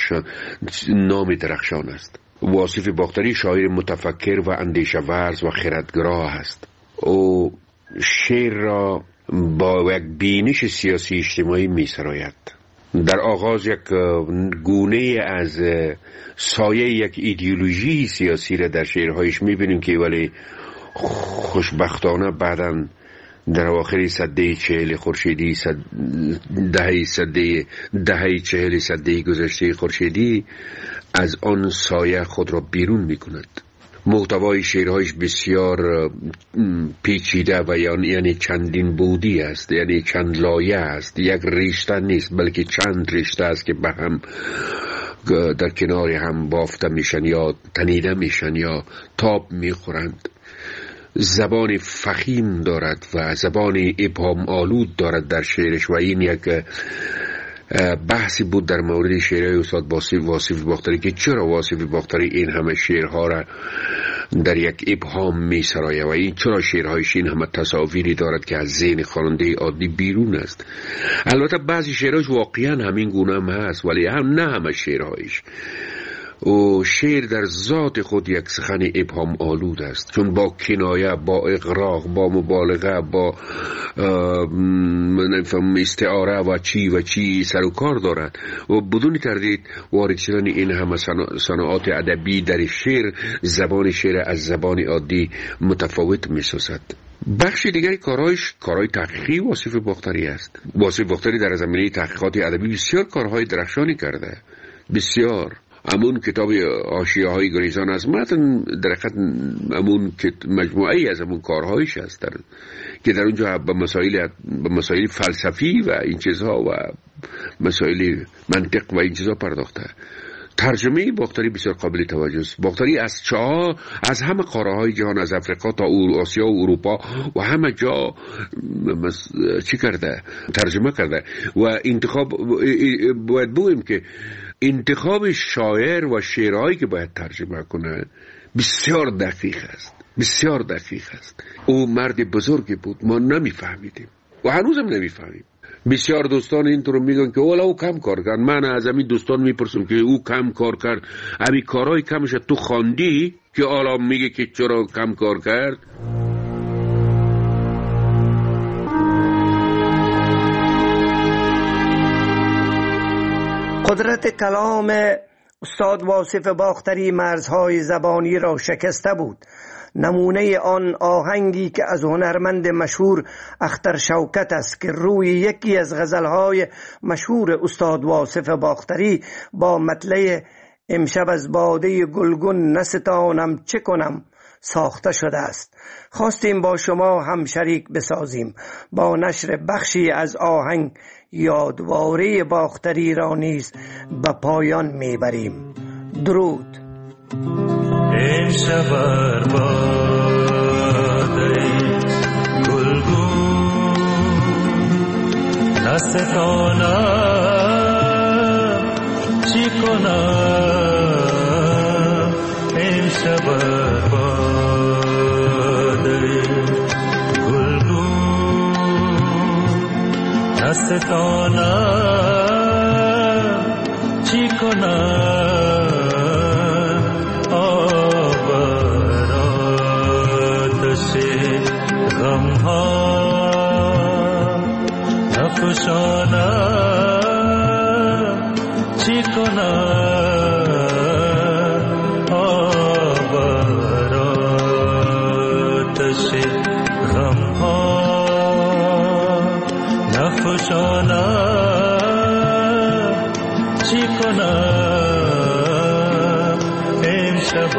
نام درخشان است. واصف باختری شاعر متفکر و اندیشه ورز و خردگرا است. او شعر را با یک بینش سیاسی اجتماعی می سراید. در آغاز یک گونه از سایه یک ایدئولوژی سیاسی را در شعرهایش می بینیم که ولی خوشبختانه بعداً در آخر سده 40 خورشیدی دهه 40 سده گذشته خورشیدی از آن سایه خود را بیرون می کند. محتوای شعرهایش بسیار پیچیده و یعنی چندین بودی است، یعنی چند لایه است، یک رشته نیست بلکه چند رشته است که به هم در کنار هم بافته میشن یا تنیده میشن یا تاب میخورند. زبان فخیم دارد و زبان ابهام آلود دارد در شعرش و این یک بحثی بود در مورد شعرهای استاد واصف باختری که چرا واصف باختری این همه شعرها را در یک ابهام می سرایه و این چرا شعرهایش این همه تصاویری دارد که از ذهن خواننده عادی بیرون است. البته بعضی شعرهایش واقعا همین گونه هم هست ولی نه همه شعرهایش. و شعر در ذات خود یک سخن ابهام آلود است، چون با کنایه، با اغراق، با مبالغه، با استعاره و چی سر و کار دارد و بدون تردید وارد شدن این همه صناعات ادبی در شعر زبان شعر از زبان عادی متفاوت می‌سازد. بخش دیگری کارهای تحقیقی واصف باختری است. واصف باختری در زمینه تحقیقات ادبی بسیار کارهای درخشانی کرده، بسیار. امون کتاب حاشیه‌های گریزان از متن در حقیقت امون مجموعه‌ای از امون کارهایش است که در اونجا به مسائل فلسفی و این چیزها و مسائل منطق و این چیزها پرداخته. ترجمه باختری بسیار قابل توجه است. باختری از همه قاره‌های جهان، از افریقا تا آسیا و اروپا و همه جا ترجمه کرده و انتخاب باید بگوییم که انتخاب شاعر و شعرهایی که باید ترجمه کنه بسیار دقیق است. او مرد بزرگی بود، ما نمیفهمیدیم و هنوزم نمیفهمیم. بسیار دوستان اینطور میگن که اولا او کم کار کرد. من از همین دوستان میپرسم که او کم کار کرد، همین کارهای کمش تو خواندی که حالا میگه که چرا کم کار کرد؟ قدرت کلام استاد واصف باختری مرزهای زبانی را شکسته بود. نمونه آن آهنگی که از هنرمند مشهور اختر شوکت است که روی یکی از غزلهای مشهور استاد واصف باختری با مطلع امشب از باده گلگون نستانم چه کنم ساخته شده است. خواستیم با شما هم شریک بسازیم. با نشر بخشی از آهنگ یادواره باختری را نیز به پایان میبریم. درود. امشب بر باده گلگون نستانم چی کنم. امشب بر باده گلگون نستانم چی کنم. نفشانم چی کنم. آبر آتش غم ها نفشانم چی کنم. امشب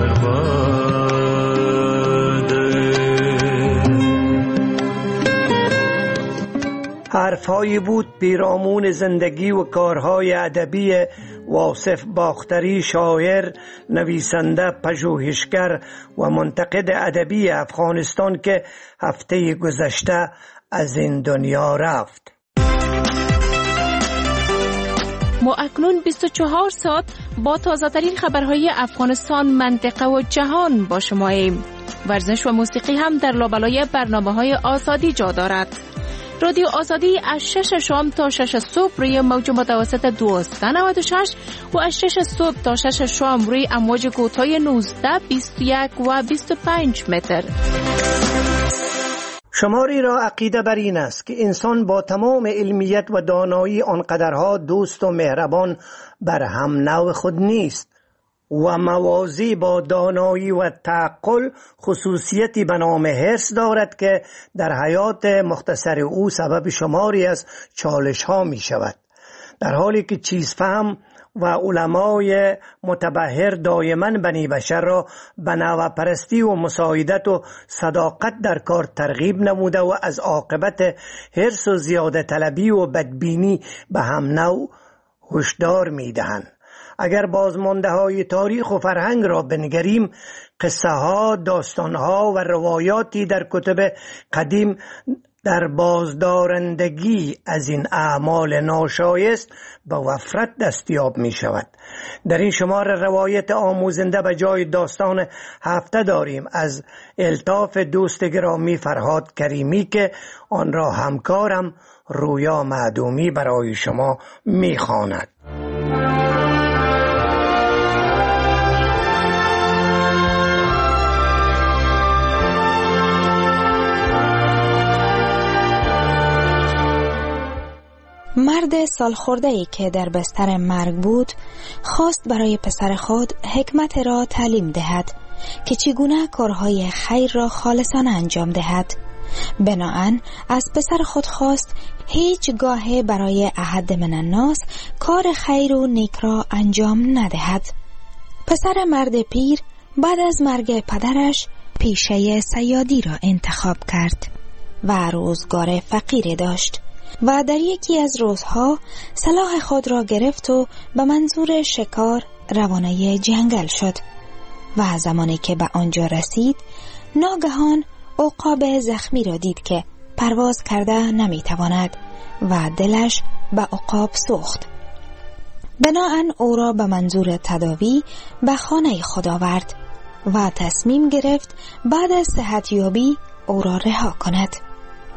حرفهایی بود پیرامون زندگی و کارهای ادبی واصف باختری، شاعر، نویسنده، پژوهشگر و منتقد ادبی افغانستان که هفته گذشته از این دنیا رفت. ما اکنون 24 ساعت با تازه‌ترین خبرهای افغانستان، منطقه و جهان با شماییم. ورزش و موسیقی هم در لابلای برنامه‌های آزادی جا دارد. رادیو آزادی از 6 شام تا 6 صبح روی موج متوسط 1296 و از 6 صبح تا 6 شام روی امواج کوتاه 19، 21 و 25 متر. شماری را عقیده بر این است که انسان با تمام علمیت و دانایی آنقدرها دوست و مهربان بر هم نوع خود نیست و موازی با دانایی و تعقل خصوصیتی به نام حرص دارد که در حیات مختصر او سبب شماری از چالش ها می شود. در حالی که چیزفهم و علمای متبحر دائما بنی بشر را به نوع پرستی و مساعدت و صداقت در کار ترغیب نموده و از عاقبت حرص و زیاده طلبی و بدبینی به هم نوع هشدار می دهند. اگر بازمانده های تاریخ و فرهنگ را بنگریم، قصه ها، داستان ها و روایاتی در کتب قدیم در بازدارندگی از این اعمال ناشایست به وفرت دستیاب می شود. در این شمار روایت آموزنده به جای داستان هفته داریم از الطاف دوست گرامی فرهاد کریمی که آن را همکارم رویا معدومی برای شما می خواند. مرد سالخورده‌ای که در بستر مرگ بود خواست برای پسر خود حکمت را تعلیم دهد که چگونه کارهای خیر را خالصانه انجام دهد. بناهن از پسر خود خواست هیچگاه برای احد من الناس کار خیر و نیک را انجام ندهد. پسر مرد پیر بعد از مرگ پدرش پیشه صیادی را انتخاب کرد و روزگار فقیری داشت و در یکی از روزها سلاح خود را گرفت و به منظور شکار روانه جنگل شد و زمانی که به آنجا رسید ناگهان عقاب زخمی را دید که پرواز کرده نمیتواند و دلش به عقاب سوخت. بناهن او را به منظور تداوی به خانه خود آورد و تصمیم گرفت بعد از صحتیابی او را رها کند.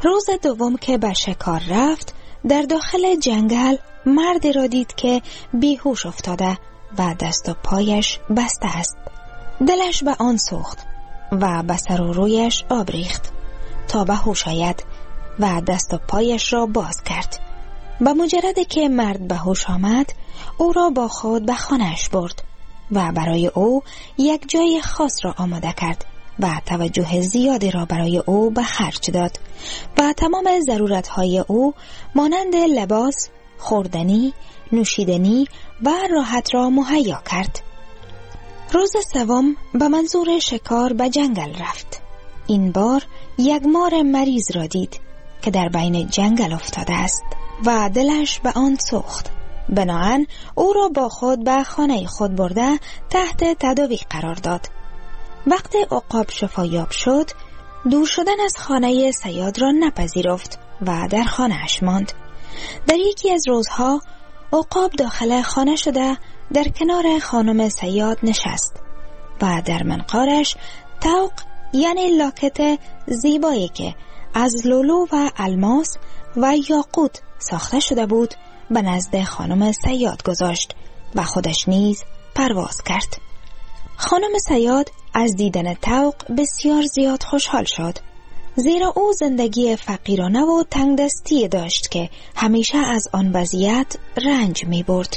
روز دوم که به شکار رفت، در داخل جنگل مردی را دید که بیهوش افتاده و دست و پایش بسته است. دلش به آن سوخت و به سر و رویش آب ریخت تا به هوش آید و دست و پایش را باز کرد. به مجرد که مرد به هوش آمد، او را با خود به خانه‌اش برد و برای او یک جای خاص را آماده کرد و توجه زیادی را برای او به خرج داد و تمام ضرورت‌های او مانند لباس، خوردنی، نوشیدنی و راحت را مهیا کرد. روز سوم به منظور شکار به جنگل رفت. این بار یک مار مریض را دید که در بین جنگل افتاده است و دلش به آن سوخت. بناهن او را با خود به خانه خود برده تحت تداوی قرار داد. وقتی عقاب شفایاب شد، دور شدن از خانه صیاد را نپذیرفت و در خانه‌اش ماند. در یکی از روزها عقاب داخل خانه شده در کنار خانم صیاد نشست و در منقارش طوق یعنی لاکت زیبایی که از لولو و الماس و یاقوت ساخته شده بود به نزد خانم صیاد گذاشت و خودش نیز پرواز کرد. خانم صیاد از دیدن طوق بسیار زیاد خوشحال شد، زیرا او زندگی فقیرانه و تنگ دستی داشت که همیشه از آن وضعیت رنج می برد.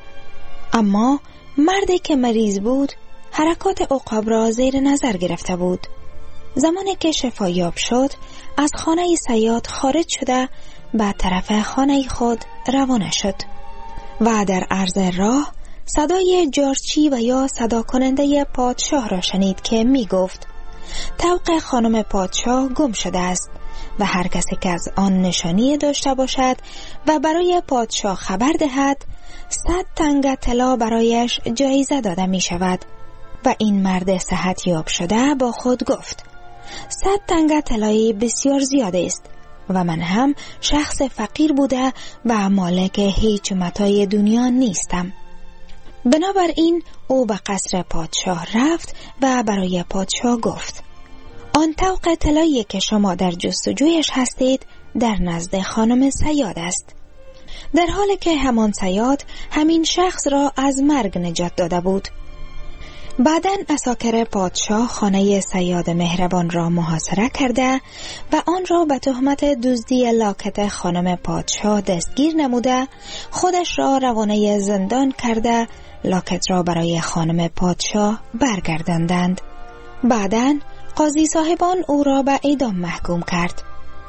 اما مردی که مریض بود حرکات عقاب را زیر نظر گرفته بود. زمانی که شفایاب شد، از خانه صیاد خارج شده به طرف خانه خود روانه شد و در عرض راه صدای جارچی و یا صدا کننده پادشاه را شنید که می گفت طوق خانم پادشاه گم شده است و هر کسی که از آن نشانی داشته باشد و برای پادشاه خبر دهد 100 تنگ طلا برایش جایزه داده می شود. و این مرد صحت یاب شده با خود گفت 100 تنگ طلایی بسیار زیاده است و من هم شخص فقیر بوده و مالک هیچ متاع دنیا نیستم. بنابراین او به قصر پادشاه رفت و برای پادشاه گفت آن طوق طلایی که شما در جستجویش هستید در نزد خانم صیاد است، در حالی که همان صیاد همین شخص را از مرگ نجات داده بود. بعداً عساکر پادشاه خانه صیاد مهربان را محاصره کرده و آن را به تهمت دزدی لاکت خانم پادشاه دستگیر نموده، خودش را روانه زندان کرده لاکت را برای خانم پادشاه برگرداندند. بعداً قاضی صاحبان او را به اعدام محکوم کرد.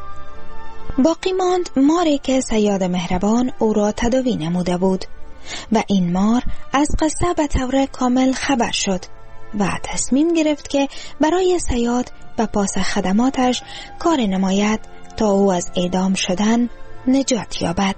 باقی ماند ماری که صیاد مهربان او را تداوی نموده بود و این مار از قصه به طور کامل خبر شد و تصمیم گرفت که برای صیاد و پاس خدماتش کار نماید تا او از اعدام شدن نجات یابد.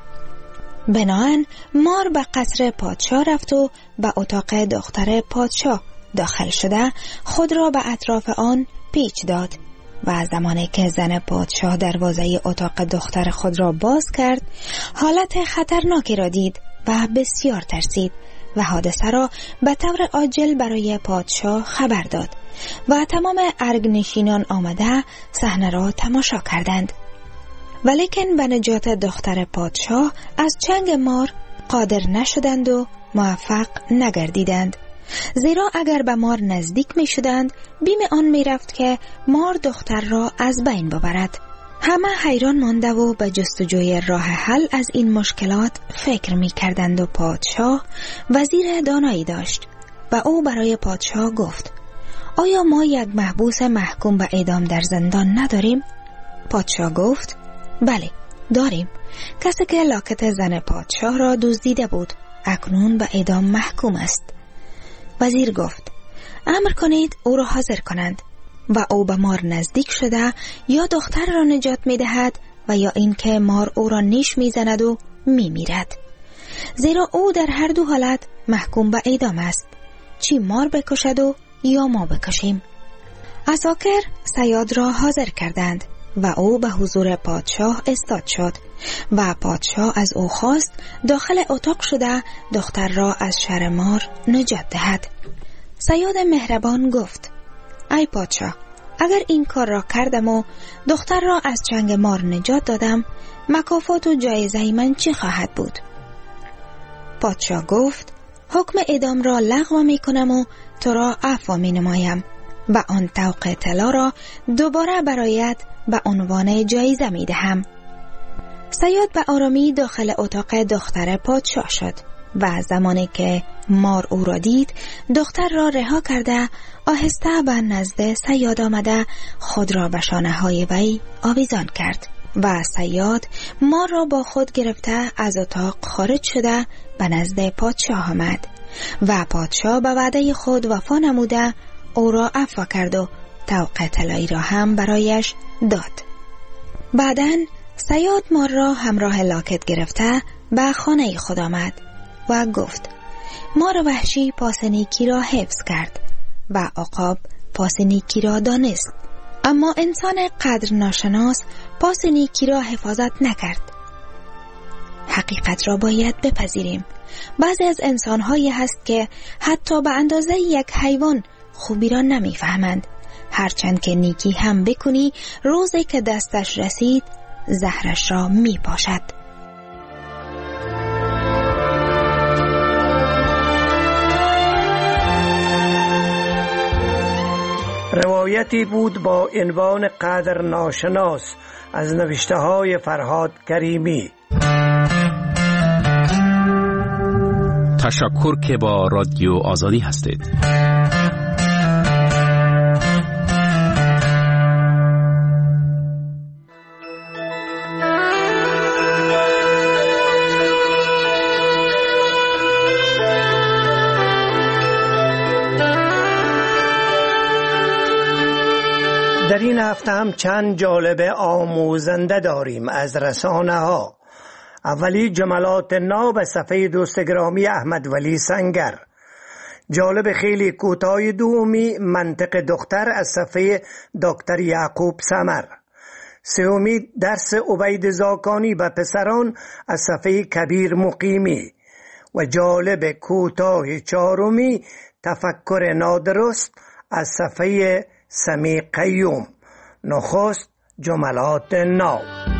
بناهن مار به قصر پادشاه رفت و به اتاق دختر پادشاه داخل شده خود را به اطراف آن پیچ داد و زمانی که زن پادشاه دروازه اتاق دختر خود را باز کرد حالت خطرناکی را دید و بسیار ترسید و حادثه را به طور عاجل برای پادشاه خبر داد و تمام ارگنشینان آمده صحنه را تماشا کردند. ولیکن به نجات دختر پادشاه از چنگ مار قادر نشدند و موفق نگردیدند، زیرا اگر به مار نزدیک می شدند بیم آن می رفت که مار دختر را از بین ببرد. همه حیران مانده و به جستجوی راه حل از این مشکلات فکر می کردند و پادشاه وزیر دانایی داشت و او برای پادشاه گفت آیا ما یک محبوس محکوم به اعدام در زندان نداریم؟ پادشاه گفت بله داریم، کسی که لاکت زن پادشاه را دزدیده بود اکنون به اعدام محکوم است. وزیر گفت امر کنید او را حاضر کنند و او به مار نزدیک شده یا دختر را نجات می دهد و یا اینکه مار او را نیش می زند و می میرد، زیرا او در هر دو حالت محکوم به اعدام است، چی مار بکشد و یا ما بکشیم. عساکر صیاد را حاضر کردند و او به حضور پادشاه استاد شد و پادشاه از او خواست داخل اتاق شده دختر را از شر مار نجات دهد. صیاد مهربان گفت ای پادشاه، اگر این کار را کردم و دختر را از چنگ مار نجات دادم، مکافات و جایزه من چی خواهد بود؟ پادشاه گفت حکم اعدام را لغو می کنم و تو را عفو می نمایم و آن طوق طلا را دوباره برایت به عنوان جایزه می دهم. صیاد به آرامی داخل اتاق دختر پادشاه شد و زمانی که مار او را دید، دختر را رها کرده آهسته به نزد صیاد آمده خود را به شانه های وی آویزان کرد و صیاد مار را با خود گرفته از اتاق خارج شده به نزد پادشاه آمد و پادشاه به وعده خود وفا نموده او را عفو کرد و طوق طلایی را هم برایش داد. بعداً صیاد مار را همراه لاکت گرفته به خانه خود آمد و گفت مار وحشی پاس نیکی را حفظ کرد و عقاب پاس نیکی را دانست، اما انسان قدر ناشناس پاس نیکی را حفاظت نکرد. حقیقت را باید بپذیریم. بعضی از انسان‌هایی هست که حتی به اندازه یک حیوان خوبی را نمی‌فهمند. هرچند که نیکی هم بکنی، روزی که دستش رسید زهرش را می‌پاشد. روایتی بود با عنوان قدر ناشناس از نوشته های فرهاد کریمی. تشکر که با رادیو آزادی هستید. در این هفته هم چند جالب آموزنده داریم از رسانه ها. اولی جملات ناب صفحه دوست گرامی احمد ولی سنگر. جالب خیلی کوتاه دومی منطق دختر از صفحه دکتر یعقوب سمر. سومی درس عبید زاکانی به پسران از صفحه کبیر مقیمی. و جالب کوتاه چهارمی تفکر نادرست از صفحه سمی قیوم. نخست جملات نو.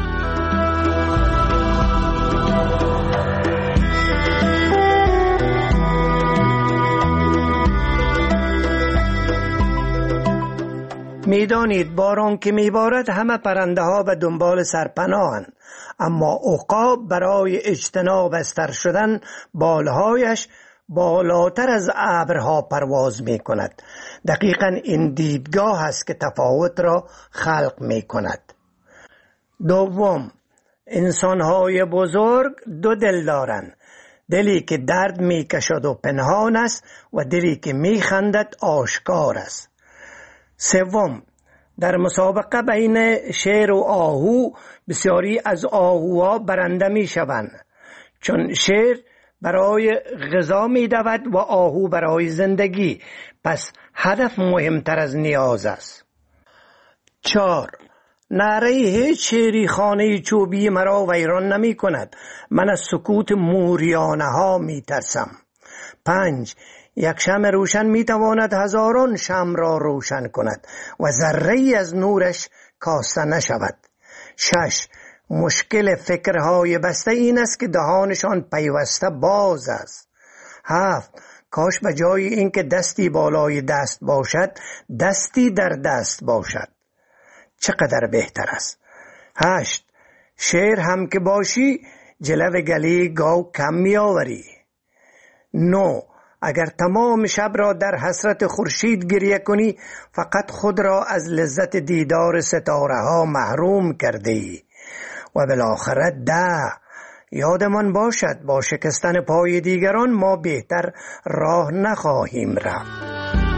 میدانید باران که میبارد همه پرنده ها به دنبال سرپناهند، اما عقاب برای اجتناب از تر شدن بالهایش بالاتر از ابرها پرواز می کند. دقیقاً این دیدگاه است که تفاوت را خلق می کند. دوم، انسانهای بزرگ دو دل دارند، دلی که درد می کشد و پنهان است و دلی که می خندد آشکار است. سوم، در مسابقه بین شیر و آهو بسیاری از آهوها برنده می شوند، چون شیر برای غذا می دود و آهو برای زندگی، پس هدف مهمتر از نیاز است. 4. نعره هیچ شیری خانه چوبی مرا ویران نمی کند، من از سکوت موریانه ها می ترسم. 5. یک شمع روشن می تواند هزاران شمع را روشن کند و ذره‌ای از نورش کاسته نشود. 6. مشکل فکرهای بسته این است که دهانشان پیوسته باز است. 7. کاش به جای اینکه دستی بالای دست باشد دستی در دست باشد. چقدر بهتر است. 8. شعر هم که باشی جلو گلی گاو کم می آوری. 9. اگر تمام شب را در حسرت خورشید گریه کنی فقط خود را از لذت دیدار ستاره ها محروم کرده ای. و بالاخره 10. یادمان باشد با شکستن پای دیگران ما بهتر راه نخواهیم رفت.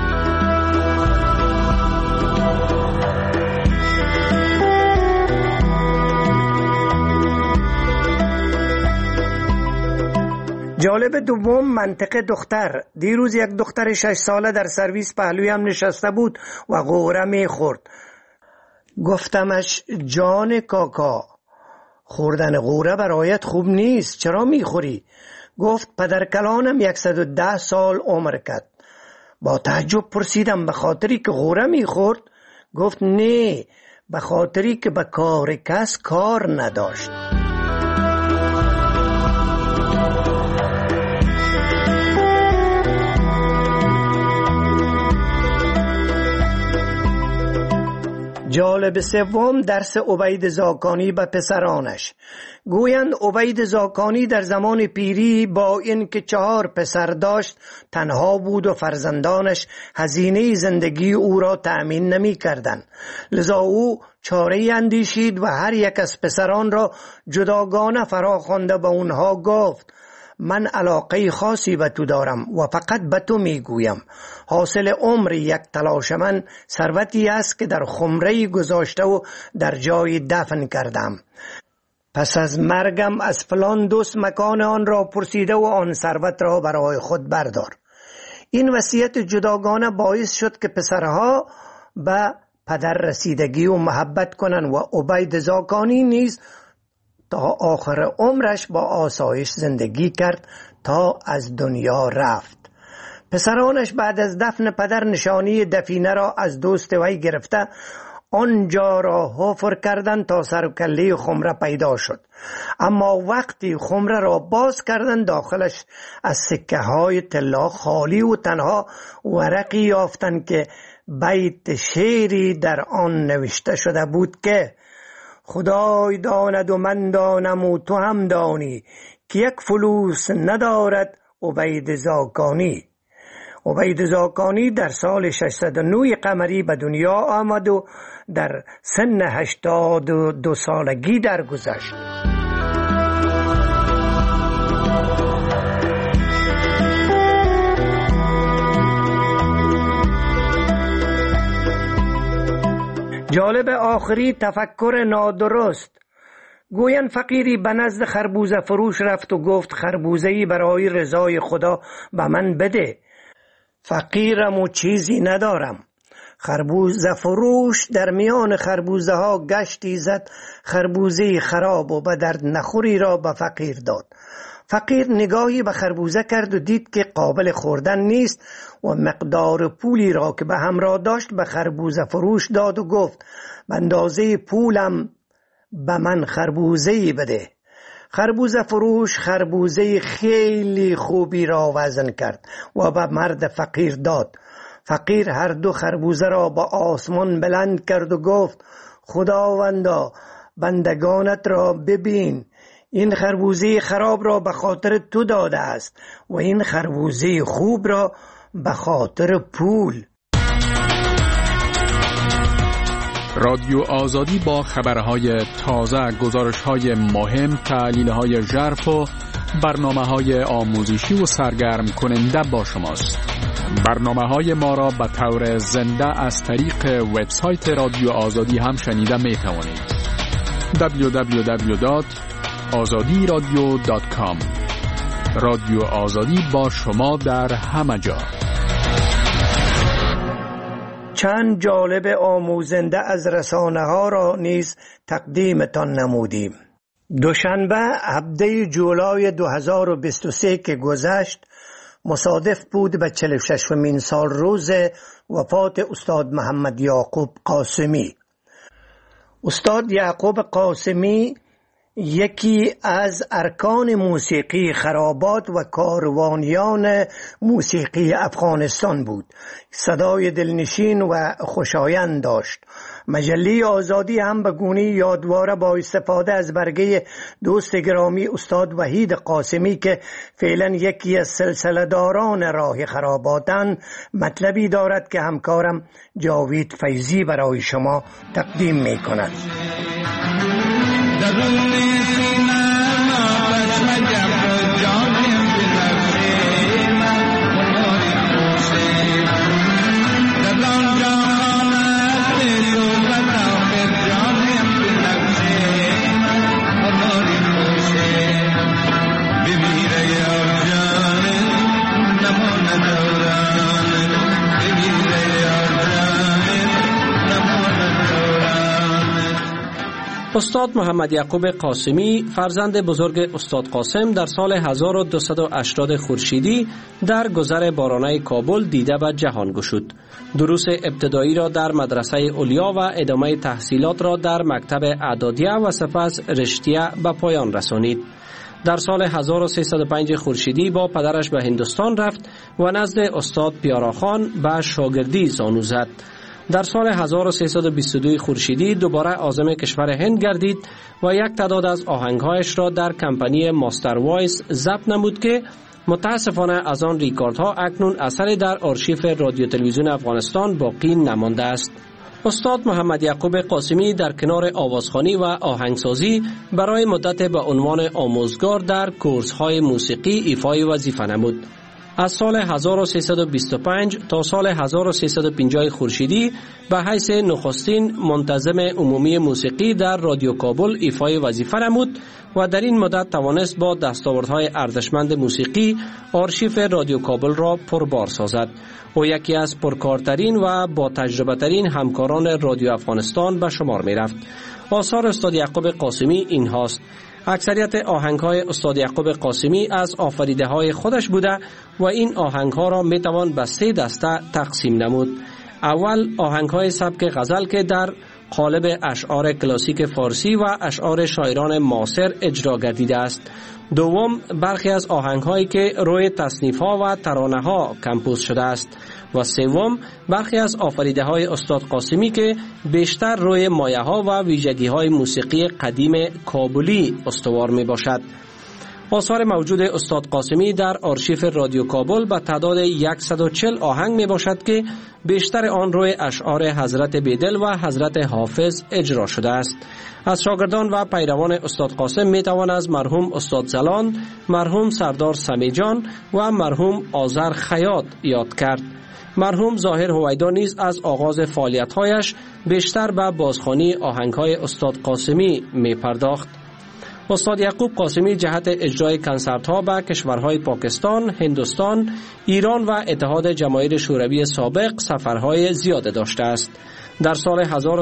جالب دوم منطق دختر. دیروز یک دختر 6 ساله در سرویس پهلویم نشسته بود و غوره می خورد. گفتمش جان کاکا، خوردن غوره برایت خوب نیست، چرا می خوری؟ گفت پدر کلانم 110 سال عمر کرد. با تعجب پرسیدم به خاطری که غوره می خورد؟ گفت نه، به خاطری که به کار کس کار نداشت. جالب سوم درس عبید زاکانی به پسرانش. گویند عبید زاکانی در زمان پیری با اینکه 4 پسر داشت تنها بود و فرزندانش هزینه زندگی او را تأمین نمی کردند. لذا او چاره اندیشید و هر یک از پسران را جداگانه فراخوانده به اونها گفت من علاقه خاصی به تو دارم و فقط به تو میگویم. حاصل عمر یک تلاش من ثروتی است که در خمره گذاشته و در جای دفن کردم. پس از مرگم از فلان دوست مکان آن را پرسیده و آن ثروت را برای خود بردار. این وصیت جداگانه باعث شد که پسرها به پدر رسیدگی و محبت کنند و عبید زاکانی نیز تا آخر عمرش با آسایش زندگی کرد تا از دنیا رفت. پسرانش بعد از دفن پدر نشانی دفینه را از دوست وی گرفته آنجا را حفر کردند تا سر و کله خمره پیدا شد. اما وقتی خمره را باز کردند داخلش از سکه های طلا خالی و تنها ورقی یافتند که بیت شعری در آن نوشته شده بود که خدای داند و من دانم و تو هم دانی که یک فلوس ندارد عبید زاکانی. عبید زاکانی در سال 609 قمری به دنیا آمد و در سن 82 سالگی درگذشت. جالب آخری تفکر نادرست. گویند فقیری به نزد خربوزه فروش رفت و گفت خربوزه‌ای برای رضای خدا به من بده. فقیرم و چیزی ندارم. خربوزه فروش در میان خربوزه ها گشتی زد، خربوزه خراب و به درد نخوری را به فقیر داد. فقیر نگاهی به خربوزه کرد و دید که قابل خوردن نیست و مقدار پولی را که به همراه داشت به خربوزه فروش داد و گفت به اندازه پولم به من خربوزه‌ای بده. خربوزه فروش خربوزه خیلی خوبی را وزن کرد و به مرد فقیر داد. فقیر هر دو خربوزه را به آسمان بلند کرد و گفت خداوندا بندگانت را ببین، این خربوزه خراب را به خاطر تو داده است و این خربوزه خوب را به خاطر پول. رادیو آزادی با خبرهای تازه، گزارشهای مهم، تحلیلهای ژرف و برنامه‌های آموزشی و سرگرم کننده با شماست. برنامه‌های ما را به طور زنده از طریق وبسایت رادیو آزادی هم شنیده می‌توانید. www.azadiradio.com. رادیو آزادی با شما در همه جا. چند جالب آموزنده از رسانه ها را نیز تقدیمتان نمودیم. دوشنبه 17 جولای 2023 که گذشت مصادف بود به 46مین سال روز وفات استاد محمد یعقوب قاسمی. استاد یعقوب قاسمی یکی از ارکان موسیقی خرابات و کاروانیان موسیقی افغانستان بود. صدای دلنشین و خوشایند داشت. مجله آزادی هم به گونه یادواره با استفاده از برگه دوست گرامی استاد وحید قاسمی که فعلا یکی از سلسله داران راه خراباتند مطلبی دارد که همکارم جاوید فیضی برای شما تقدیم می کند. استاد محمد یعقوب قاسمی فرزند بزرگ استاد قاسم در سال 1280 خورشیدی در گذر بارانه کابل دیده و جهان گشود. دروس ابتدایی را در مدرسه علیا و ادامه تحصیلات را در مکتب اعدادیه و سپس رشتیه به پایان رسانید. در سال 1305 خورشیدی با پدرش به هندوستان رفت و نزد استاد پیاراخان به شاگردی زانو زد. در سال 1322 خورشیدی دوباره عازم کشور هند گردید و یک تعداد از آهنگهایش را در کمپانی ماستر وایس ضبط نمود که متاسفانه از آن ریکاردها اکنون اثری در آرشیف رادیو تلویزیون افغانستان باقی نمانده است. استاد محمد یعقوب قاسمی در کنار آوازخوانی و آهنگسازی برای مدت به عنوان آموزگار در کورس‌های موسیقی ایفای وظیفه نمود. از سال 1325 تا سال 1350 خورشیدی به حیث نخستین منتظم عمومی موسیقی در رادیو کابل ایفای وظیفه نمود و در این مدت توانست با دستاوردهای ارزشمند موسیقی آرشیف رادیو کابل را پربار سازد. او یکی از پرکارترین و با تجربه ترین همکاران رادیو افغانستان به شمار می رفت. آثار استاد یعقوب قاسمی این هاست: اکثریت آهنگ‌های استاد یعقوب قاسمی از آفریده‌های خودش بوده و این آهنگ‌ها را می‌توان به 3 دسته تقسیم نمود. اول آهنگ‌های سبک غزل که در قالب اشعار کلاسیک فارسی و اشعار شاعران معاصر اجرا گردیده است. دوم برخی از آهنگ‌هایی که روی تصنیف‌ها و ترانه‌ها کمپوز شده است و سوم برخی از آفریده‌های استاد قاسمی که بیشتر روی مایه‌ها و ویژگی‌های موسیقی قدیم کابلی استوار می‌باشد. آثار موجود استاد قاسمی در آرشیف رادیو کابل به تعداد 140 آهنگ می باشد که بیشتر آن روی اشعار حضرت بیدل و حضرت حافظ اجرا شده است. از شاگردان و پیروان استاد قاسم می توان از مرحوم استاد زلان، مرحوم سردار سمیجان و مرحوم آذر خیاط یاد کرد. مرحوم ظاهر هویدا نیز از آغاز فعالیت‌هایش بیشتر به بازخوانی آهنگ‌های استاد قاسمی می پرداخت. استاد یعقوب قاسمی جهت اجرای کنسرت‌ها به کشورهای پاکستان، هندوستان، ایران و اتحاد جماهیر شوروی سابق سفرهای زیاده داشته است. در سال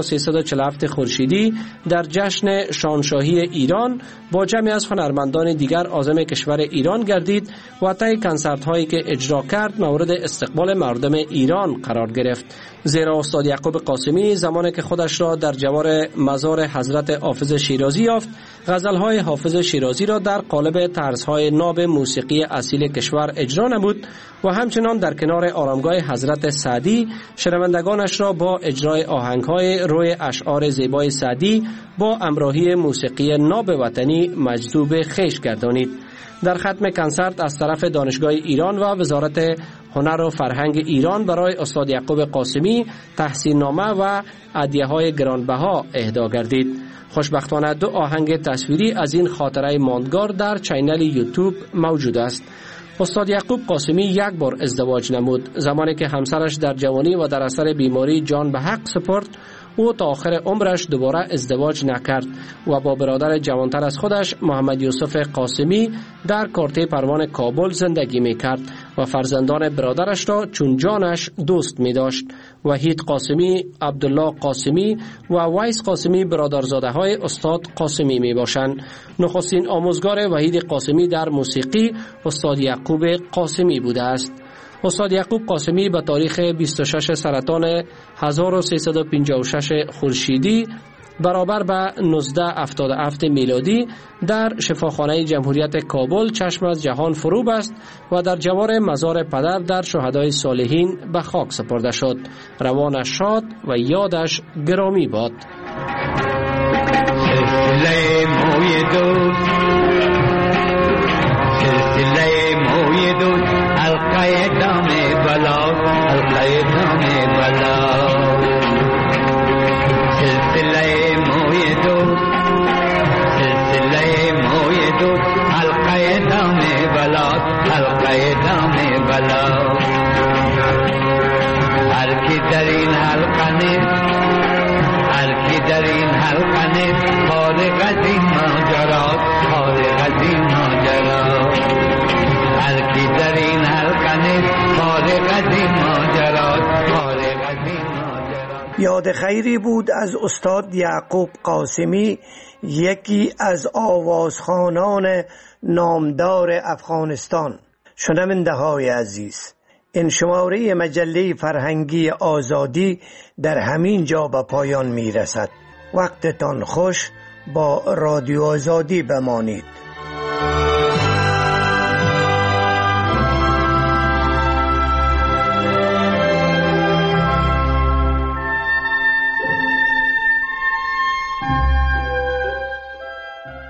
1347 خورشیدی در جشن شاهنشاهی ایران با جمعی از هنرمندان دیگر عازم کشور ایران گردید و طی کنسرت‌هایی که اجرا کرد مورد استقبال مردم ایران قرار گرفت. زیرا استاد یعقوب قاسمی زمانی که خودش را در جوار مزار حضرت حافظ شیرازی یافت، غزل‌های حافظ شیرازی را در قالب طرزهای ناب موسیقی اصیل کشور اجرا نمود و همچنان در کنار آرامگاه حضرت سعدی شنوندگانش را با اجرای آهنگ‌های روی اشعار زیبای سعدی با همراهی موسیقی ناب وطنی مجذوب خویش گردانید. در ختم کنسرت از طرف دانشگاه ایران و وزارت هنر و فرهنگ ایران برای استاد یعقوب قاسمی تحسین‌نامه و هدیه‌های گرانبها اهدا گردید. خوشبختانه 2 آهنگ تصویری از این خاطره ماندگار در چینل یوتیوب موجود است. استاد یعقوب قاسمی یک بار ازدواج نمود. زمانی که همسرش در جوانی و در اثر بیماری جان به حق سپرد، او تا آخر عمرش دوباره ازدواج نکرد و با برادر جوانتر از خودش محمد یوسف قاسمی در کارته پروان کابل زندگی می کرد و فرزندان برادرش را چون جانش دوست می داشت. وحید قاسمی، عبدالله قاسمی و ویس قاسمی برادرزاده های استاد قاسمی می باشند. نخستین آموزگار وحید قاسمی در موسیقی استاد یعقوب قاسمی بوده است. استاد یعقوب قاسمی به تاریخ 26 سرطان 1356 خورشیدی برابر به 1977 میلادی در شفاخانه جمهوریت کابل چشم از جهان فرو بست و در جوار مزار پدر در شهدای صالحین به خاک سپرده شد. روانش شاد و یادش گرامی باد. سلسله موی دوست، سلسله موی دوست، حلقه دام بلا، حلقه دام بلا. سلسله موی دوست، سلسله موی دوست، حلقه دام بلا، حلقه دام بلا. هر کی در این حلقه نیست، هر کی در این حلقه نیست، خالق از این ماجرا، خالق از این ماجرا. هر کی در این حلقه نیست، خالق از این ماجرا، خالق از این ماجرا. یاد خیری بود از استاد یعقوب قاسمی، یکی از آوازخوانان نامدار افغانستان. شنونده های عزیز، این شماره مجله فرهنگی آزادی در همین جا به پایان می رسد. وقتتان خوش، با رادیو آزادی بمانید.